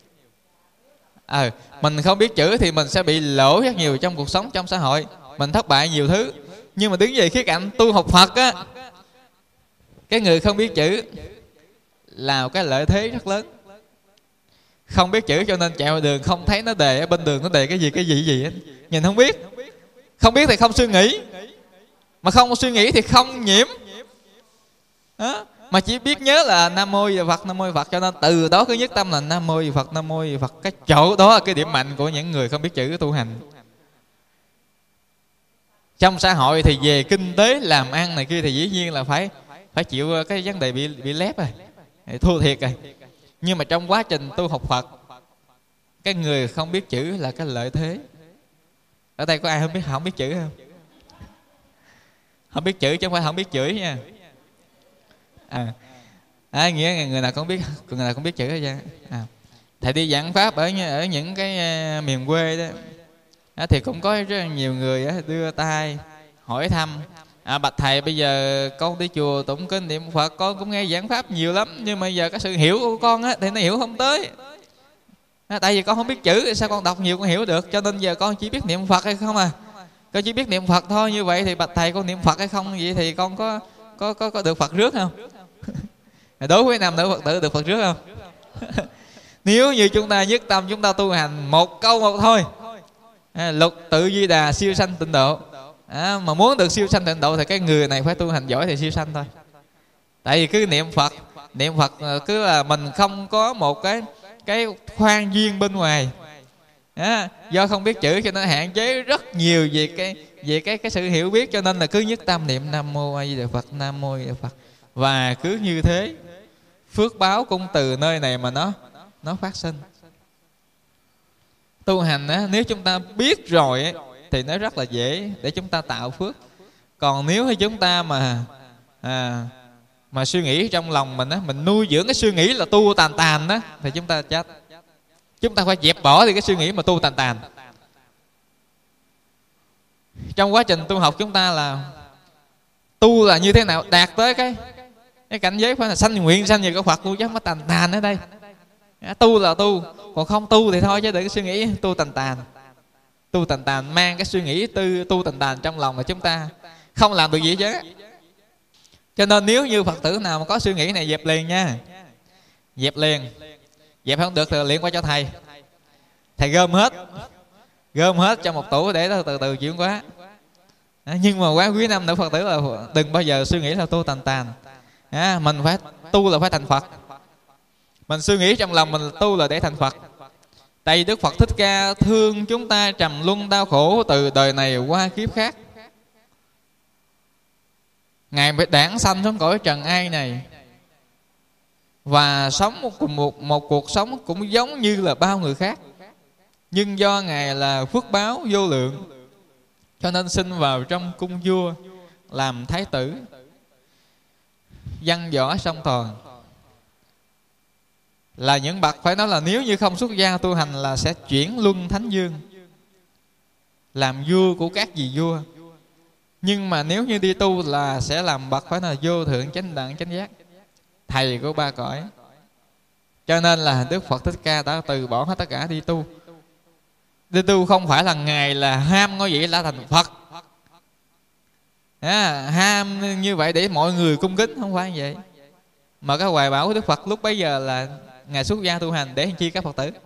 Mình không biết chữ thì mình sẽ bị lỗ rất nhiều trong cuộc sống, trong xã hội. Mình thất bại nhiều thứ. Nhưng mà đứng về khía cạnh tu học Phật á, cái người không biết chữ là một cái lợi thế rất lớn. Không biết chữ cho nên chạy đường không thấy nó đề ở bên đường nó đề cái gì hết. Nhìn không biết. Không biết thì không suy nghĩ. Mà không suy nghĩ thì không nhiễm. Mà chỉ biết nhớ là Nam Mô Di Đà Phật, Nam Mô Di Đà Phật, cho nên từ đó cứ nhất tâm là Nam Mô Di Đà Phật, Nam Mô Di Đà Phật. Cái chỗ đó là cái điểm mạnh của những người không biết chữ tu hành. Trong xã hội thì về kinh tế làm ăn này kia thì dĩ nhiên là phải chịu cái vấn đề bị lép rồi, thua thiệt rồi. Nhưng mà trong quá trình tu học Phật, cái người không biết chữ là cái lợi thế. Ở đây có ai không biết chữ không? Không biết chữ chứ không phải không biết chửi nha. Nghĩa người nào cũng biết chữ hết trơn. Thầy đi giảng pháp ở những cái miền quê đó, thì cũng có rất nhiều người đưa tay hỏi thăm. Bạch thầy, bây giờ con đi chùa tụng kinh niệm Phật, con cũng nghe giảng pháp nhiều lắm, nhưng mà giờ cái sự hiểu của con thì nó hiểu không tới. Tại vì con không biết chữ, sao con đọc nhiều con hiểu được, cho nên giờ con chỉ biết niệm Phật hay không con chỉ biết niệm Phật thôi. Như vậy thì bạch thầy, con niệm Phật hay không, vậy thì con có được Phật rước không? Đối với nam nữ Phật tử được Phật rước không? Nếu như chúng ta nhất tâm chúng ta tu hành một câu một thôi, lục tự Di Đà siêu sanh tịnh độ. Mà muốn được siêu sanh tịnh độ thì cái người này phải tu hành giỏi thì siêu sanh thôi. Tại vì cứ niệm Phật cứ là mình không có một cái khoan duyên bên ngoài. Do không biết chữ cho nên hạn chế rất nhiều về cái sự hiểu biết, cho nên là cứ nhất tâm niệm Nam Mô A Di Đà Phật, Nam Mô A Di Đà Phật. Và cứ như thế phước báo cũng từ nơi này mà nó phát sinh. Tu hành nếu chúng ta biết rồi thì nó rất là dễ để chúng ta tạo phước. Còn nếu chúng ta mà suy nghĩ trong lòng mình nuôi dưỡng cái suy nghĩ là tu tàn đó, thì chúng ta chết. Chúng ta phải dẹp bỏ thì cái suy nghĩ mà tu tàn. Trong quá trình tu học chúng ta là tu là như thế nào, đạt tới cái cảnh giới phải là sanh nguyện sanh về có Phật tu, chứ không có tàn ở đây. Tu là tu, còn không tu thì thôi, chứ đừng suy nghĩ tu tàn mang cái suy nghĩ tu tàn trong lòng là chúng ta không làm được gì chứ. Cho nên nếu như Phật tử nào mà có suy nghĩ này dẹp liền nha, dẹp liền. Dẹp không được thì liền qua cho thầy gom hết trong một tủ để từ từ chuyển hóa. Nhưng mà quá quý nam nữ Phật tử là đừng bao giờ suy nghĩ là tu tàn. Mình phải tu là phải thành Phật. Mình suy nghĩ trong lòng mình tu là để thành Phật. Tại vì Đức Phật Thích Ca thương chúng ta trầm luân đau khổ từ đời này qua kiếp khác. Ngài phải đản sanh xuống cõi trần ai này và sống một cuộc sống cũng giống như là bao người khác. Nhưng do Ngài là phước báo vô lượng, cho nên sinh vào trong cung vua làm thái tử, văn võ song toàn. Là những bậc phải nói là nếu như không xuất gia tu hành là sẽ chuyển luân thánh dương, làm vua của các vị vua. Nhưng mà nếu như đi tu là sẽ làm bậc phải là vô thượng chánh đẳng chánh giác, thầy của ba cõi. Cho nên là Đức Phật Thích Ca đã từ bỏ hết tất cả đi tu. Đi tu không phải là Ngài là ham ngôi vị là thành Phật, ham như vậy để mọi người cung kính, không phải như vậy. Mà cái hoài bão của Đức Phật lúc bấy giờ là Ngài xuất gia tu hành để làm chi các Phật tử?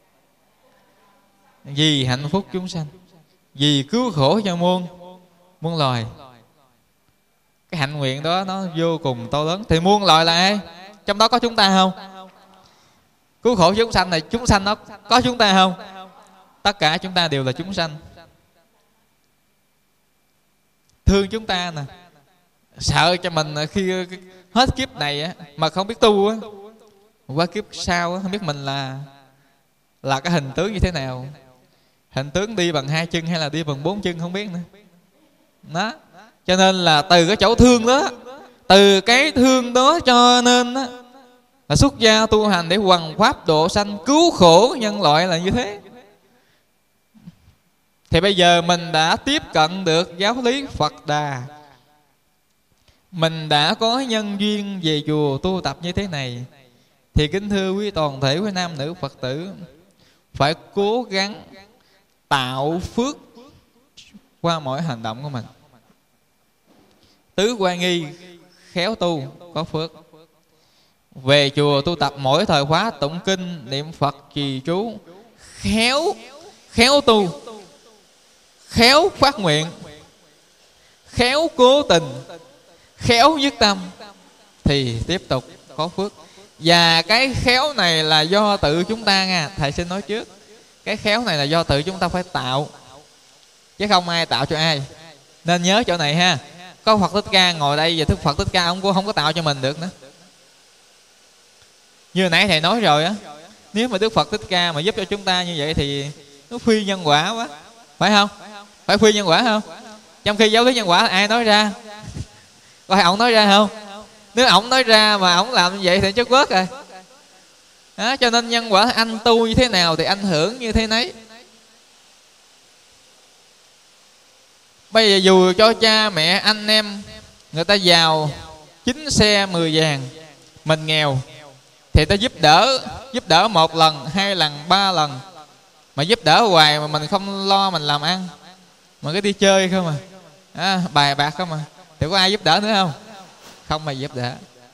Vì hạnh phúc chúng sanh, vì cứu khổ cho muôn loài. Cái hạnh nguyện đó nó vô cùng to lớn. Thì muôn loài là ai? Trong đó có chúng ta không? Cứu khổ chúng sanh này, chúng sanh đó có chúng ta không? Tất cả chúng ta đều là chúng sanh. Thương chúng ta nè, sợ cho mình khi hết kiếp này á, mà không biết tu á, qua kiếp sau á, không biết mình là cái hình tướng như thế nào. Hình tướng đi bằng 2 chân hay là đi bằng 4 chân không biết nữa đó. Cho nên là từ cái chỗ thương đó, từ cái thương đó cho nên á, là xuất gia tu hành để hoằng pháp độ sanh, cứu khổ nhân loại là như thế. Thì bây giờ mình đã tiếp cận được giáo lý Phật Đà, mình đã có nhân duyên về chùa tu tập như thế này, thì kính thưa quý toàn thể quý nam nữ Phật tử, phải cố gắng tạo phước qua mỗi hành động của mình. Tứ quan nghi khéo tu có phước. Về chùa tu tập mỗi thời khóa tụng kinh niệm Phật trì chú, khéo tu, khéo phát nguyện, khéo cố tình, khéo nhất tâm, thì tiếp tục có phước. Và cái khéo này là do tự chúng ta nha. Thầy xin nói trước, cái khéo này là do tự chúng ta phải tạo, chứ không ai tạo cho ai. Nên nhớ chỗ này ha. Có Phật Thích Ca ngồi đây, và Đức Phật Thích Ca ông cũng không có tạo cho mình được nữa. Như nãy thầy nói rồi á, nếu mà Đức Phật Thích Ca mà giúp cho chúng ta như vậy thì nó phi nhân quả quá, phải không? Phải phi nhân quả không? Trong khi giáo lý nhân quả ai nói ra? Coi ổng nói ra không? Nếu ổng nói ra mà ổng làm như vậy thì chất vớt rồi đó. Cho nên nhân quả anh tu như thế nào thì anh hưởng như thế nấy. Bây giờ dù cho cha mẹ anh em người ta giàu 9 xe 10 vàng, mình nghèo, thì ta giúp đỡ 1 lần, 2 lần, 3 lần. Mà giúp đỡ hoài mà mình không lo mình làm ăn, mà cứ đi chơi không bài bạc không thì có ai giúp đỡ nữa không? Không ai giúp đỡ.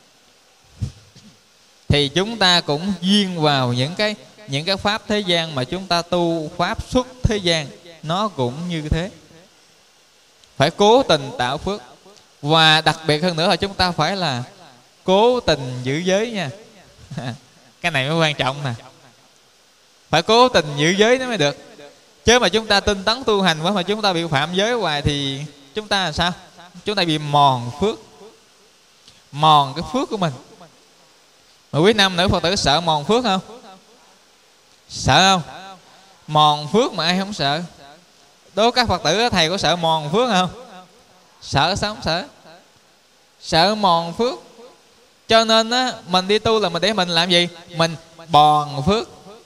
Thì chúng ta cũng duyên vào những cái pháp thế gian mà chúng ta tu pháp xuất thế gian, nó cũng như thế. Phải cố tình tạo phước. Và đặc biệt hơn nữa là chúng ta phải là cố tình giữ giới nha. Cái này mới quan trọng nè. Phải cố tình giữ giới nó mới được. Chứ mà chúng ta tinh tấn tu hành quá mà chúng ta bị phạm giới hoài thì chúng ta là sao? Chúng ta bị mòn phước, mòn cái phước của mình. Mà quý nam nữ Phật tử sợ mòn phước không? Sợ không? Mòn phước mà ai không sợ? Đố các Phật tử thầy có sợ mòn phước không? Sợ sao không sợ? Sợ mòn phước. Cho nên á, mình đi tu là mình để mình làm gì? Mình bòn phước.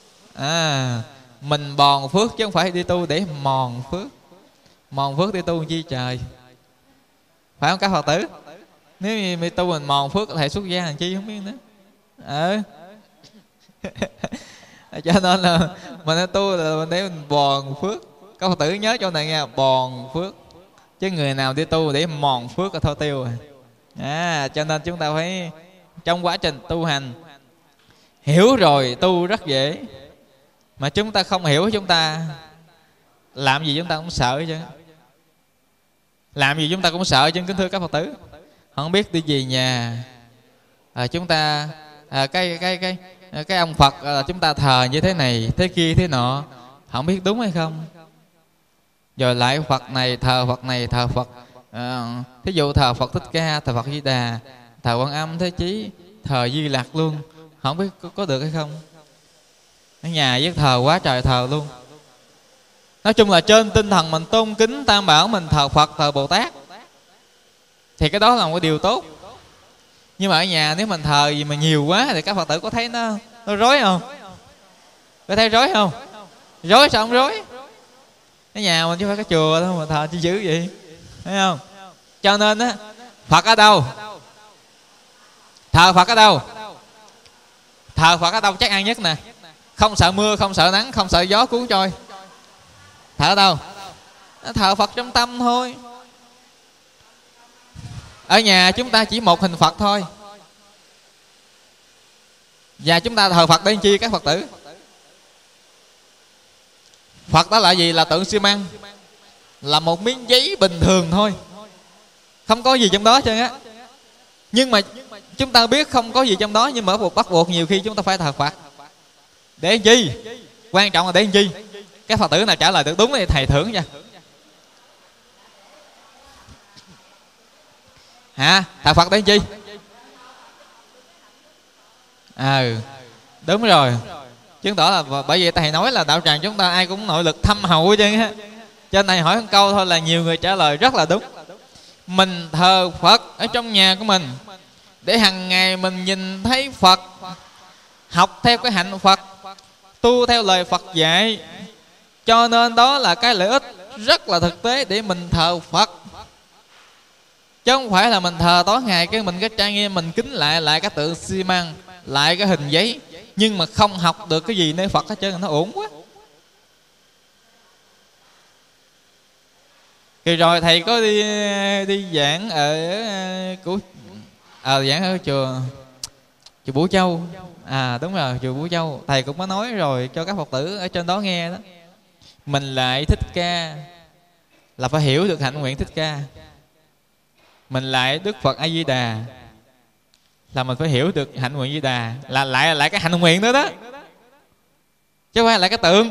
Mình bòn phước chứ không phải đi tu để mòn phước. Mòn phước đi tu chi trời? Phải không các Phật tử? Nếu như mình tu mình mòn phước, thầy xuất gia làm chi không biết nữa. Cho nên là mình tu là mình để mình bòn phước. Các Phật tử nhớ chỗ này nha, bòn phước. Chứ người nào đi tu để mòn phước là thôi tiêu rồi. Cho nên chúng ta phải trong quá trình tu hành, hiểu rồi tu rất dễ. Mà chúng ta không hiểu, chúng ta làm gì chúng ta cũng sợ chứ. Làm gì chúng ta cũng sợ chứ, kính thưa các Phật tử. Không biết đi về nhà chúng ta cái ông Phật chúng ta thờ như thế này thế kia thế nọ, không biết đúng hay không. Rồi lại Phật này thờ Phật thí dụ thờ Phật Thích Ca, thờ Phật Di Đà, thờ Quan Âm Thế Chí, thờ Di Lặc luôn. Không biết có được hay không. Ở nhà với thờ quá trời thờ luôn. Nói chung là trên tinh thần mình tôn kính Tam Bảo, mình thờ Phật, thờ Bồ Tát, thì cái đó là một cái điều tốt. Nhưng mà ở nhà nếu mình thờ gì mà nhiều quá thì các Phật tử có thấy nó rối không? Có thấy rối không? Rối sao không rối? Cái nhà mình chứ phải cái chùa đâu mà thờ chi dữ vậy, thấy không? Cho nên á, Phật ở đâu? Thờ Phật ở đâu? Thờ Phật ở đâu chắc ăn nhất nè. Không sợ mưa, không sợ nắng, không sợ gió cuốn trôi. Thờ ở đâu? Thờ Phật trong tâm thôi. Ở nhà chúng ta chỉ một hình Phật thôi, và chúng ta thờ Phật để làm chi các Phật tử? Phật đó là gì? Là tượng xi măng, là một miếng giấy bình thường thôi, không có gì trong đó trơn á. Nhưng mà chúng ta biết không có gì trong đó, nhưng mà bắt buộc nhiều khi chúng ta phải thờ Phật. Để làm chi? Quan trọng là để làm chi? Các Phật tử nào trả lời được đúng thì thầy thưởng nha. Hả? Thờ Phật để làm chi? Đúng rồi. Chứng tỏ là bởi vì thầy nói là đạo tràng chúng ta ai cũng nội lực thâm hậu hết trơn á. Cho nên thầy hỏi một câu thôi là nhiều người trả lời rất là đúng. Mình thờ Phật ở trong nhà của mình để hàng ngày mình nhìn thấy Phật, học theo cái hạnh Phật, tu theo lời Phật dạy. Cho nên đó là cái lợi ích rất là thực tế để mình thờ Phật. Chứ không phải là mình thờ tối ngày cái mình cái trang nghiêm, mình kính lại cái tượng xi măng, lại cái hình giấy, nhưng mà không học được cái gì nơi Phật hết trơn, nó ổn quá. Kỳ rồi thầy có đi giảng giảng ở chùa Bửu Châu. Đúng rồi, chùa Bửu Châu. Thầy cũng có nói rồi cho các Phật tử ở trên đó nghe đó. Mình lại Thích Ca là phải hiểu được hạnh nguyện Thích Ca. Mình lại Đức Phật A Di Đà là mình phải hiểu được hạnh nguyện Di Đà, là lại cái hạnh nguyện nữa đó, chứ không phải là cái tượng.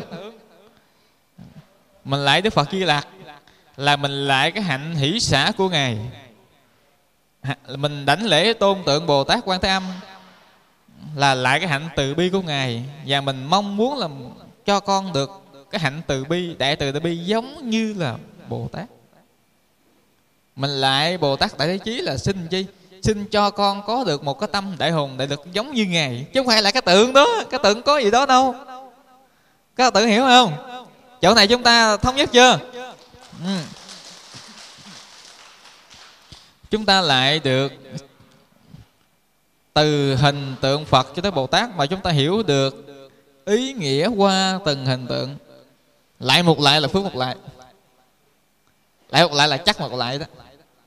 Mình lại Đức Phật Di Lặc là mình lại cái hạnh hỷ xả của Ngài. Mình đảnh lễ tôn tượng Bồ Tát Quan Thế Âm là lại cái hạnh từ bi của Ngài. Và mình mong muốn là cho con được cái hạnh từ bi, đại từ bi giống như là Bồ Tát. Mình lại Bồ Tát Đại Thế Chí là xin chi? Xin cho con có được một cái tâm đại hùng đại lực giống như Ngài, chứ không phải là cái tượng đó. Cái tượng có gì đó đâu. Các tượng hiểu không? Chỗ này chúng ta thống nhất chưa? Chúng ta lại được từ hình tượng Phật cho tới Bồ Tát mà chúng ta hiểu được ý nghĩa qua từng hình tượng. Lại một lại là phước một lại. Lại một lại là chắc một lại đó.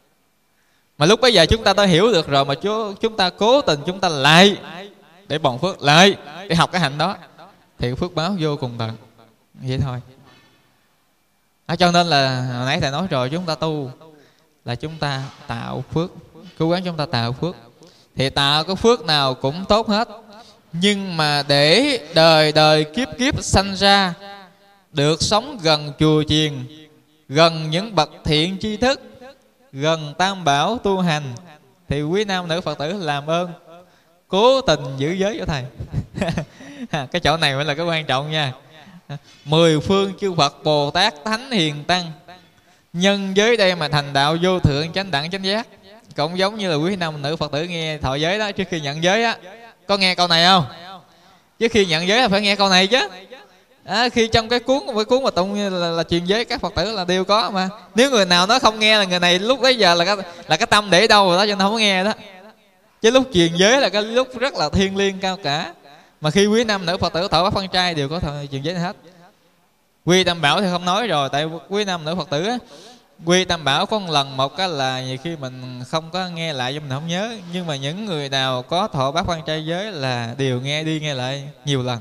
Mà lúc bây giờ chúng ta đã hiểu được rồi mà chúng ta cố tình chúng ta lại để bòn phước, lại để học cái hạnh đó, thì phước báo vô cùng tận. Vậy thôi. Cho nên là hồi nãy thầy nói rồi, chúng ta tu là chúng ta tạo phước, cố gắng chúng ta tạo phước. Thì tạo cái phước nào cũng tốt hết, nhưng mà để đời đời kiếp kiếp sanh ra được sống gần chùa chiền, gần những bậc thiện tri thức, gần Tam Bảo tu hành, thì quý nam nữ Phật tử làm ơn cố tình giữ giới cho thầy. Cái chỗ này mới là cái quan trọng nha. 10 phương chư Phật Bồ Tát Thánh Hiền Tăng nhân giới đây mà thành đạo vô thượng chánh đẳng chánh giác. Cũng giống như là quý nam nữ Phật tử nghe thọ giới đó, trước khi nhận giới á, có nghe câu này không? Trước khi nhận giới là phải nghe câu này chứ. Khi trong cái cuốn mà tụng là truyền giới các Phật tử là đều có mà. Nếu người nào nó không nghe là người này lúc bấy giờ là cái tâm để đâu rồi đó, cho nên không có nghe đó. Chứ lúc truyền giới là cái lúc rất là thiêng liêng cao cả. Mà khi quý nam nữ Phật tử thọ bát phân trai đều có truyền giới hết. Quy Tam Bảo thì không nói rồi, tại quý nam nữ Phật tử á, quy Tam Bảo có một lần một cái là nhiều khi mình không có nghe lại cho mình không nhớ. Nhưng mà những người nào có thọ bát phân trai giới là đều nghe đi nghe lại nhiều lần.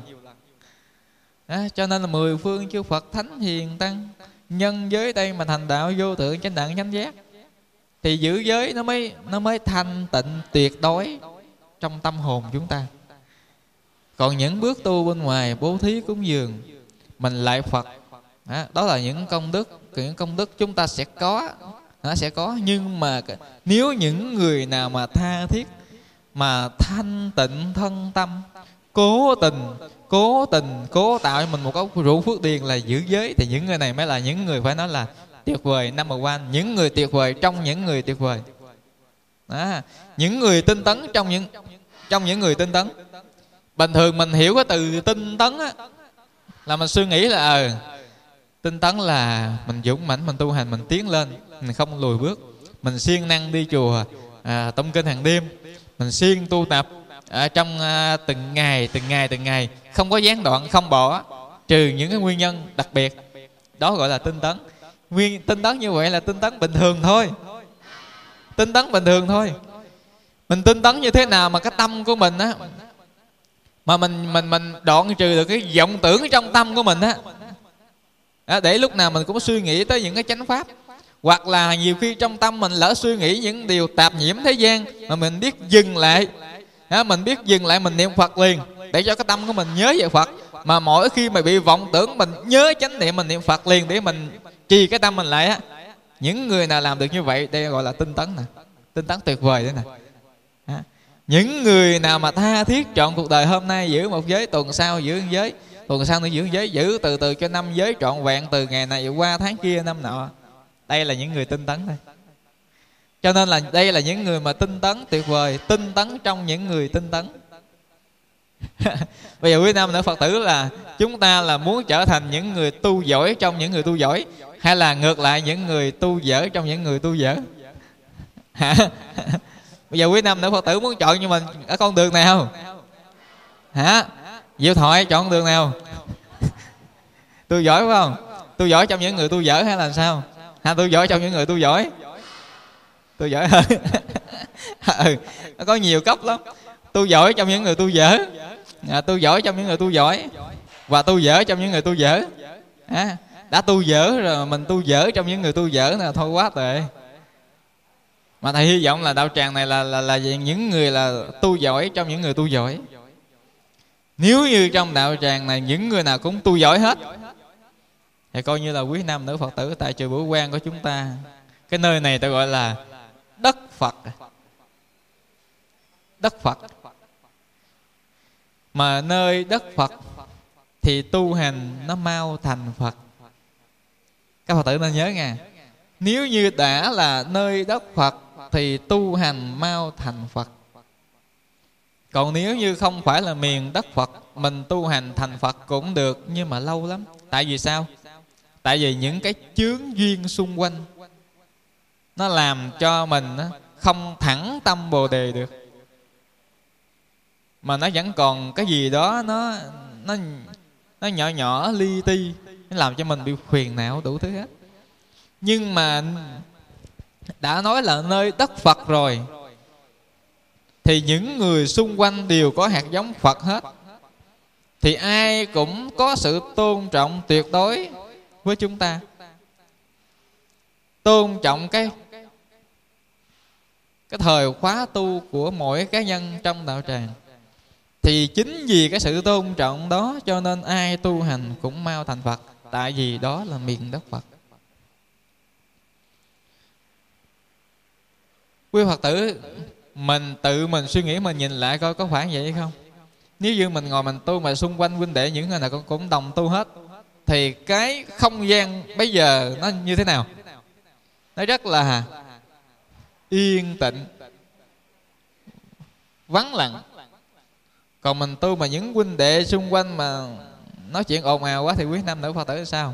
Cho nên là 10 phương chư Phật Thánh Hiền Tăng nhân giới đây mà thành đạo vô thượng chánh đẳng chánh giác, thì giữ giới nó mới thanh tịnh tuyệt đối trong tâm hồn chúng ta. Còn những bước tu bên ngoài, bố thí cúng dường, mình lại Phật, đó là những công đức chúng ta sẽ có, nhưng mà nếu những người nào mà tha thiết mà thanh tịnh thân tâm, cố tạo cho mình một cái ruộng phước điền là giữ giới, thì những người này mới là những người phải nói là tuyệt vời, number one, những người tuyệt vời trong những người tuyệt vời. Những người tinh tấn trong những người tinh tấn. Bình thường mình hiểu cái từ tinh tấn á, là mình suy nghĩ là tinh tấn là mình dũng mãnh, mình tu hành, mình tiến lên, mình không lùi bước, mình siêng năng đi chùa, tụng kinh hàng đêm, mình siêng tu tập ở trong từng ngày, không có gián đoạn, không bỏ, trừ những cái nguyên nhân đặc biệt, đó gọi là tinh tấn. Tinh tấn như vậy là tinh tấn bình thường thôi. Tinh tấn bình thường thôi. Mình tinh tấn như thế nào mà cái tâm của mình á, mà mình đoạn trừ được cái vọng tưởng trong tâm của mình á, để lúc nào mình cũng suy nghĩ tới những cái chánh pháp. Hoặc là nhiều khi trong tâm mình lỡ suy nghĩ những điều tạp nhiễm thế gian, mà mình biết dừng lại, mình niệm Phật liền, để cho cái tâm của mình nhớ về Phật. Mà mỗi khi mà bị vọng tưởng, mình nhớ chánh niệm, mình niệm Phật liền để mình trì cái tâm mình lại á. Những người nào làm được như vậy, đây gọi là tinh tấn nè, tinh tấn tuyệt vời đấy nè. Những người nào mà tha thiết chọn cuộc đời hôm nay giữ một giới, tuần sau giữ một giới, tuần sau nữa giữ một giới, giữ từ từ cho 5 giới trọn vẹn, từ ngày này qua tháng kia năm nọ, đây là những người tinh tấn thôi. Cho nên là đây là những người mà tinh tấn tuyệt vời, tinh tấn trong những người tinh tấn. Bây giờ quý nam nữ Phật tử là chúng ta là muốn trở thành những người tu giỏi trong những người tu giỏi, hay là ngược lại những người tu dở trong những người tu dở? Bây giờ quý nam nữ Phật tử muốn chọn như mình ở con đường nào? Diệu Thoại chọn đường nào? Tu giỏi phải không? Tu giỏi trong những người tu dở hay là sao? Tu giỏi trong những người tu giỏi? Tu giỏi hơn. Nó có nhiều cấp lắm. Tu giỏi trong những người tu dở, tu giỏi trong những người tu giỏi, và tu dở trong những người tu dở. Đã tu dở rồi mình tu dở trong những người tu dở là thôi quá tệ. Mà thầy hy vọng là đạo tràng này là những người là tu giỏi trong những người tu giỏi. Nếu như trong đạo tràng này những người nào cũng tu giỏi hết, thì coi như là quý nam nữ Phật tử tại chùa Bửu Quang của chúng ta, cái nơi này ta gọi là đất Phật. Đất Phật. Mà nơi đất Phật thì tu hành nó mau thành Phật. Các Phật tử nên nhớ nha, nếu như đã là nơi đất Phật thì tu hành mau thành Phật. Còn nếu như không phải là miền đất Phật, mình tu hành thành Phật cũng được, nhưng mà lâu lắm. Tại vì sao? Tại vì những cái chướng duyên xung quanh nó làm cho mình không thẳng tâm Bồ Đề được, mà nó vẫn còn cái gì đó nó nhỏ li ti, nó làm cho mình bị phiền não đủ thứ hết. Nhưng mà đã nói là nơi đất Phật rồi thì những người xung quanh đều có hạt giống Phật hết, thì ai cũng có sự tôn trọng tuyệt đối với chúng ta, tôn trọng cái thời khóa tu của mỗi cá nhân trong đạo tràng. Thì chính vì cái sự tôn trọng đó cho nên ai tu hành cũng mau thành Phật, tại vì đó là miền đất Phật. Quý Phật tử, mình tự mình suy nghĩ, mình nhìn lại coi có phải vậy hay không. Nếu như mình ngồi mình tu mà xung quanh huynh đệ những người nào cũng đồng tu hết, thì cái không gian bây giờ nó như thế nào? Nó rất là yên tĩnh, vắng lặng. Còn mình tu mà những huynh đệ xung quanh mà nói chuyện ồn ào quá thì quý nam nữ Phật tử sao?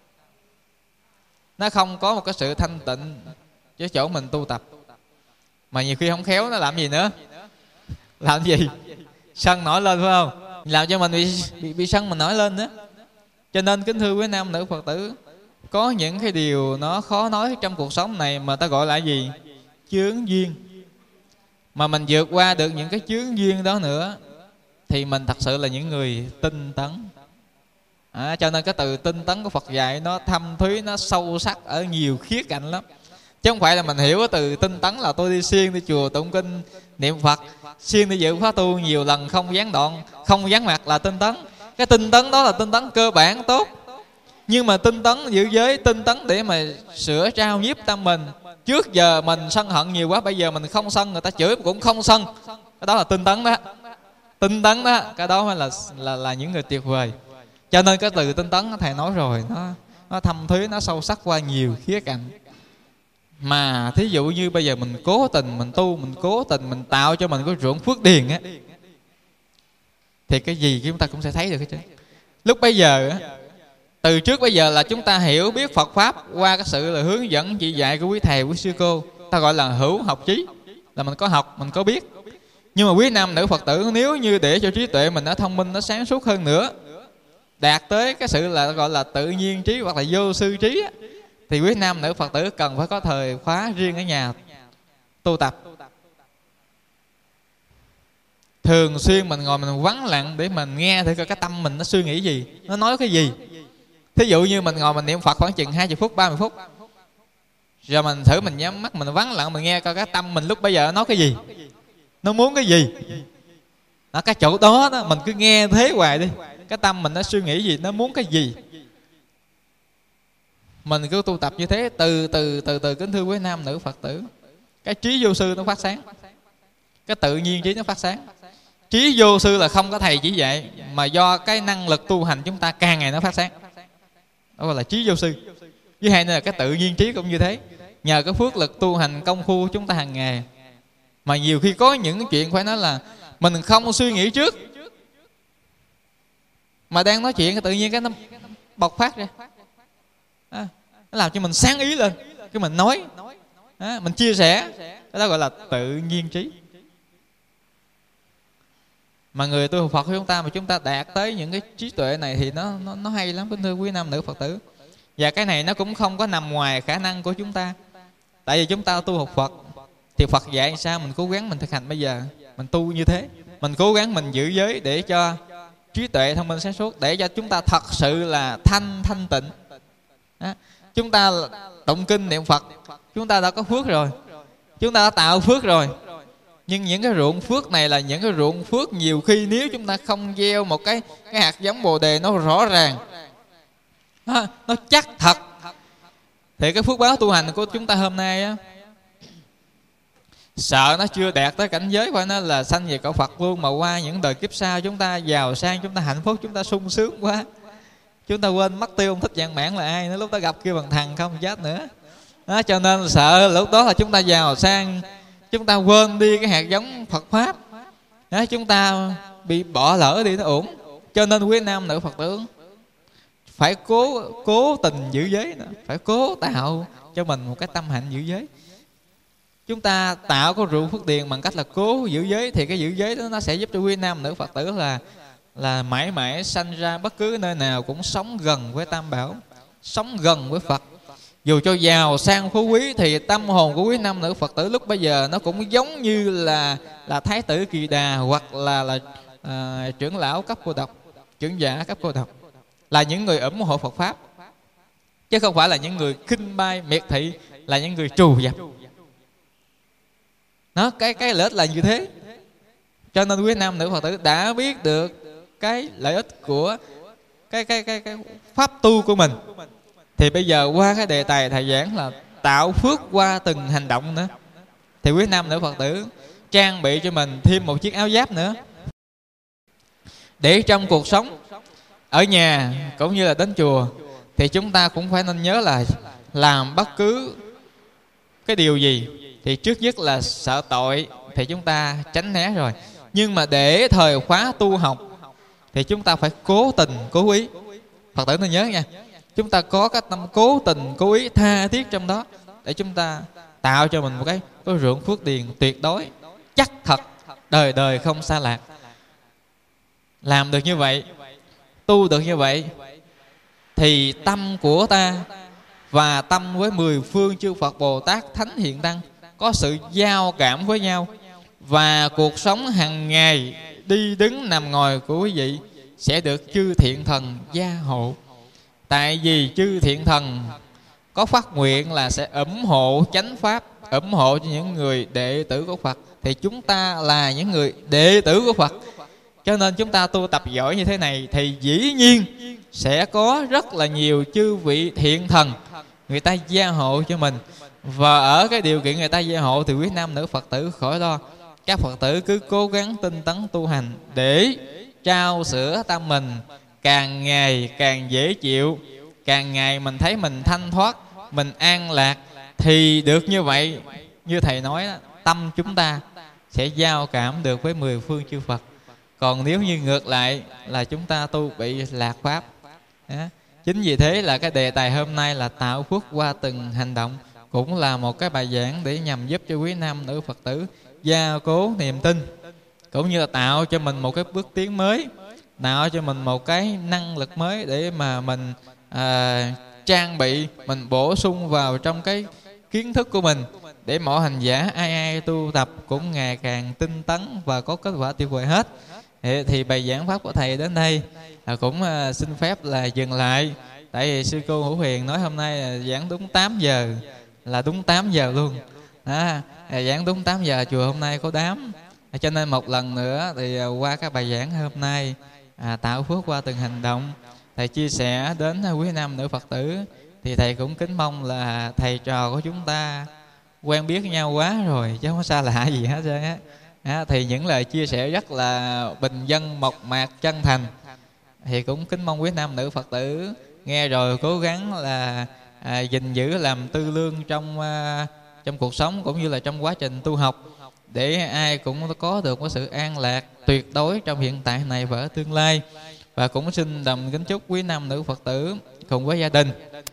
Nó không có một cái sự thanh tịnh cho chỗ mình tu tập. Mà nhiều khi không khéo nó làm gì nữa? Làm gì? Sân nổi lên phải không? Làm cho mình bị sân mình nổi lên nữa. Cho nên kính thưa quý nam nữ Phật tử, có những cái điều nó khó nói trong cuộc sống này mà ta gọi là gì? Chướng duyên. Mà mình vượt qua được những cái chướng duyên đó nữa thì mình thật sự là những người tinh tấn. Cho nên cái từ tinh tấn của Phật dạy nó thâm thúy, nó sâu sắc ở nhiều khía cạnh lắm. Chứ không phải là mình hiểu cái từ tinh tấn là tôi đi siêng đi chùa tụng kinh niệm Phật, siêng đi dự khóa tu nhiều lần không gián đoạn, không gián mặt là tinh tấn. Cái tinh tấn đó là tinh tấn cơ bản tốt. Nhưng mà tinh tấn giữ giới, tinh tấn để mà sửa trao nhiếp tâm mình. Trước giờ mình sân hận nhiều quá, bây giờ mình không sân, người ta chửi cũng không sân. Cái đó là tinh tấn đó. Tinh tấn đó, cái đó mới là những người tuyệt vời. Cho nên cái từ tinh tấn thầy nói rồi, nó thâm thúy, nó sâu sắc qua nhiều khía cạnh. Mà thí dụ như bây giờ mình cố tình mình tu, mình cố tình mình tạo cho mình cái ruộng phước điền á, thì cái gì chúng ta cũng sẽ thấy được hết trơn. Lúc bây giờ á, từ trước bây giờ là chúng ta hiểu biết Phật Pháp qua cái sự là hướng dẫn chỉ dạy của quý thầy, quý sư cô. Ta gọi là hữu học trí, là mình có học, mình có biết. Nhưng mà quý nam nữ Phật tử nếu như để cho trí tuệ mình nó thông minh, nó sáng suốt hơn nữa, đạt tới cái sự là gọi là tự nhiên trí hoặc là vô sư trí á, thì quý nam nữ Phật tử cần phải có thời khóa riêng ở nhà tu tập. Thường xuyên mình ngồi mình vắng lặng để mình nghe thử coi cái tâm mình nó suy nghĩ gì, nó nói cái gì. Thí dụ như mình ngồi mình niệm Phật khoảng chừng 20 phút, 30 phút, rồi mình thử mình nhắm mắt mình vắng lặng, mình nghe coi cái tâm mình lúc bây giờ nó nói cái gì, nó muốn cái gì. Ở cái chỗ đó, mình cứ nghe thế hoài đi, cái tâm mình nó suy nghĩ gì, nó muốn cái gì. Mình cứ tu tập như thế, từ từ kính thưa quý nam nữ Phật tử, cái trí vô sư nó phát sáng, cái tự nhiên trí nó phát sáng. Trí vô sư là không có thầy chỉ dạy, mà do cái năng lực tu hành chúng ta càng ngày nó phát sáng. Đó gọi là trí vô sư. Với hai nữa là cái tự nhiên trí cũng như thế. Nhờ cái phước lực tu hành công phu của chúng ta hàng ngày, mà nhiều khi có những chuyện phải nói là mình không suy nghĩ trước, mà đang nói chuyện tự nhiên cái nó bộc phát ra, nó làm cho mình sáng ý lên, cái mình nói, mình chia sẻ. Cái đó gọi là tự nhiên trí. Mà người tu Phật của chúng ta mà chúng ta đạt tới những cái trí tuệ này thì nó hay lắm, kính thưa quý nam nữ Phật tử. Và cái này nó cũng không có nằm ngoài khả năng của chúng ta. Tại vì chúng ta tu học Phật thì Phật dạy sao mình cố gắng mình thực hành bây giờ. Mình tu như thế, mình cố gắng mình giữ giới để cho trí tuệ thông minh sáng suốt, để cho chúng ta thật sự là thanh tịnh. Chúng ta tụng kinh niệm Phật, chúng ta đã có phước rồi, chúng ta đã tạo phước rồi. Nhưng những cái ruộng phước này là những cái ruộng phước nhiều khi nếu chúng ta không gieo một cái hạt giống Bồ Đề nó rõ ràng, nó chắc thật, thì cái phước báo tu hành của chúng ta hôm nay á, sợ nó chưa đạt tới cảnh giới phải nói là sanh về cõi Phật luôn, mà qua những đời kiếp sau chúng ta giàu sang, chúng ta hạnh phúc, chúng ta sung sướng quá, chúng ta quên mất tiêu ông Thích Viên Mãn là ai nữa, lúc đó gặp kêu bằng thằng không chết nữa. Đó, cho nên sợ lúc đó là chúng ta giàu sang, chúng ta quên đi cái hạt giống Phật Pháp. Đó, chúng ta bị bỏ lỡ đi nó uổng. Cho nên quý nam nữ Phật tử phải cố tình giữ giới nữa, phải cố tạo cho mình một cái tâm hạnh giữ giới. Chúng ta tạo có ruộng phước điền bằng cách là cố giữ giới, thì cái giữ giới đó nó sẽ giúp cho quý nam nữ Phật tử là mãi mãi sanh ra bất cứ nơi nào cũng sống gần với Tam Bảo, sống gần với Phật. Dù cho giàu sang phú quý thì tâm hồn của quý nam nữ Phật tử lúc bây giờ nó cũng giống như là Thái tử Kỳ Đà, hoặc là trưởng lão cấp cô độc, trưởng giả cấp cô độc, là những người ủng hộ Phật Pháp, chứ không phải là những người khinh bai miệt thị, là những người trù dập. Nó cái lợi ích là như thế. Cho nên quý nam nữ Phật tử đã biết được cái lợi ích của cái pháp tu của mình, thì bây giờ qua cái đề tài thầy giảng là tạo phước qua từng hành động nữa, thì quý nam nữ Phật tử trang bị cho mình thêm một chiếc áo giáp nữa, để trong cuộc sống ở nhà cũng như là đến chùa thì chúng ta cũng phải nên nhớ là làm bất cứ cái điều gì thì trước nhất là sợ tội thì chúng ta tránh né rồi. Nhưng mà để thời khóa tu học thì chúng ta phải cố tình cố ý. Phật tử nên nhớ nha, chúng ta có cái tâm cố tình cố ý tha thiết trong đó, để chúng ta tạo cho mình một cái ruộng phước điền tuyệt đối, chắc thật, đời đời không xa lạc. Làm được như vậy, tu được như vậy, thì tâm của ta và tâm với 10 phương chư Phật Bồ Tát Thánh Hiện Tăng có sự giao cảm với nhau, và cuộc sống hàng ngày đi đứng nằm ngồi của quý vị sẽ được chư thiện thần gia hộ. Tại vì chư thiện thần có phát nguyện là sẽ ủng hộ chánh pháp, ủng hộ cho những người đệ tử của Phật, thì chúng ta là những người đệ tử của Phật. Cho nên chúng ta tu tập giỏi như thế này thì dĩ nhiên sẽ có rất là nhiều chư vị thiện thần người ta gia hộ cho mình. Và ở cái điều kiện người ta gia hộ thì quý nam nữ Phật tử khỏi lo, Các Phật tử cứ cố gắng tinh tấn tu hành để trao sữa tâm mình càng ngày càng dễ chịu, càng ngày mình thấy mình thanh thoát, mình an lạc, thì được như vậy, như thầy nói đó, tâm chúng ta sẽ giao cảm được với 10 phương chư Phật. Còn nếu như ngược lại là chúng ta tu bị lạc pháp. Chính vì thế là cái đề tài hôm nay là tạo phước qua từng hành động, cũng là một cái bài giảng để nhằm giúp cho quý nam nữ Phật tử gia cố niềm tin, cũng như là tạo cho mình một cái bước tiến mới, tạo cho mình một cái năng lực mới để mà mình trang bị, mình bổ sung vào trong cái kiến thức của mình, để mỗi hành giả ai tu tập cũng ngày càng tinh tấn và có kết quả tuyệt vời hết. Thì bài giảng pháp của thầy đến đây cũng xin phép là dừng lại. Tại vì sư cô Hữu Huyền nói hôm nay là giảng đúng 8 giờ, là đúng 8 giờ luôn. Giảng đúng 8 giờ, chùa hôm nay có đám, cho nên một lần nữa thì qua các bài giảng hôm nay tạo phước qua từng hành động, thầy chia sẻ đến quý nam nữ Phật tử, thì thầy cũng kính mong là thầy trò của chúng ta quen biết nhau quá rồi chứ không có xa lạ gì hết trơn á. Thì những lời chia sẻ rất là bình dân, mộc mạc, chân thành, thì cũng kính mong quý nam nữ Phật tử nghe rồi cố gắng là gìn giữ làm tư lương trong cuộc sống, cũng như là trong quá trình tu học, để ai cũng có được một sự an lạc tuyệt đối trong hiện tại này và ở tương lai. Và cũng xin đồng kính chúc quý nam nữ Phật tử cùng với gia đình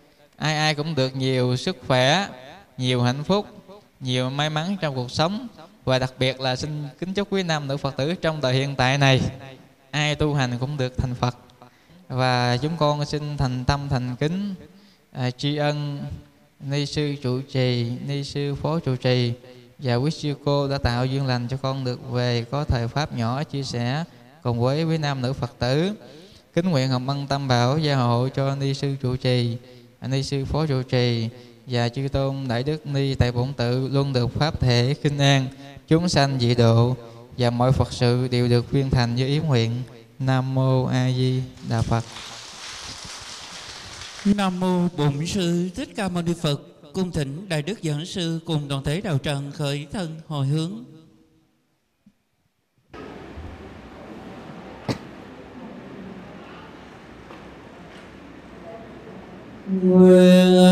ai cũng được nhiều sức khỏe, nhiều hạnh phúc, nhiều may mắn trong cuộc sống. Và đặc biệt là xin kính chúc quý nam nữ Phật tử trong thời hiện tại này ai tu hành cũng được thành Phật. Và chúng con xin thành tâm thành kính tri ân ni sư trụ trì, ni sư phó trụ trì và quý sư cô đã tạo duyên lành cho con được về có thời pháp nhỏ chia sẻ cùng với quý nam nữ Phật tử. Kính nguyện hồng ân tam bảo gia hộ cho ni sư trụ trì, ni sư phó trụ trì và chư tôn đại đức ni tại bổn tự luôn được pháp thể khinh an, chúng sanh dị độ và mọi Phật sự đều được viên thành như ý nguyện. Nam mô A Di Đà Phật. Nam mô Bổn Sư Thích Ca Mâu Ni Phật. Cung thỉnh đại đức giảng sư cùng toàn thể đạo tràng khởi thân hồi hướng. Nguyện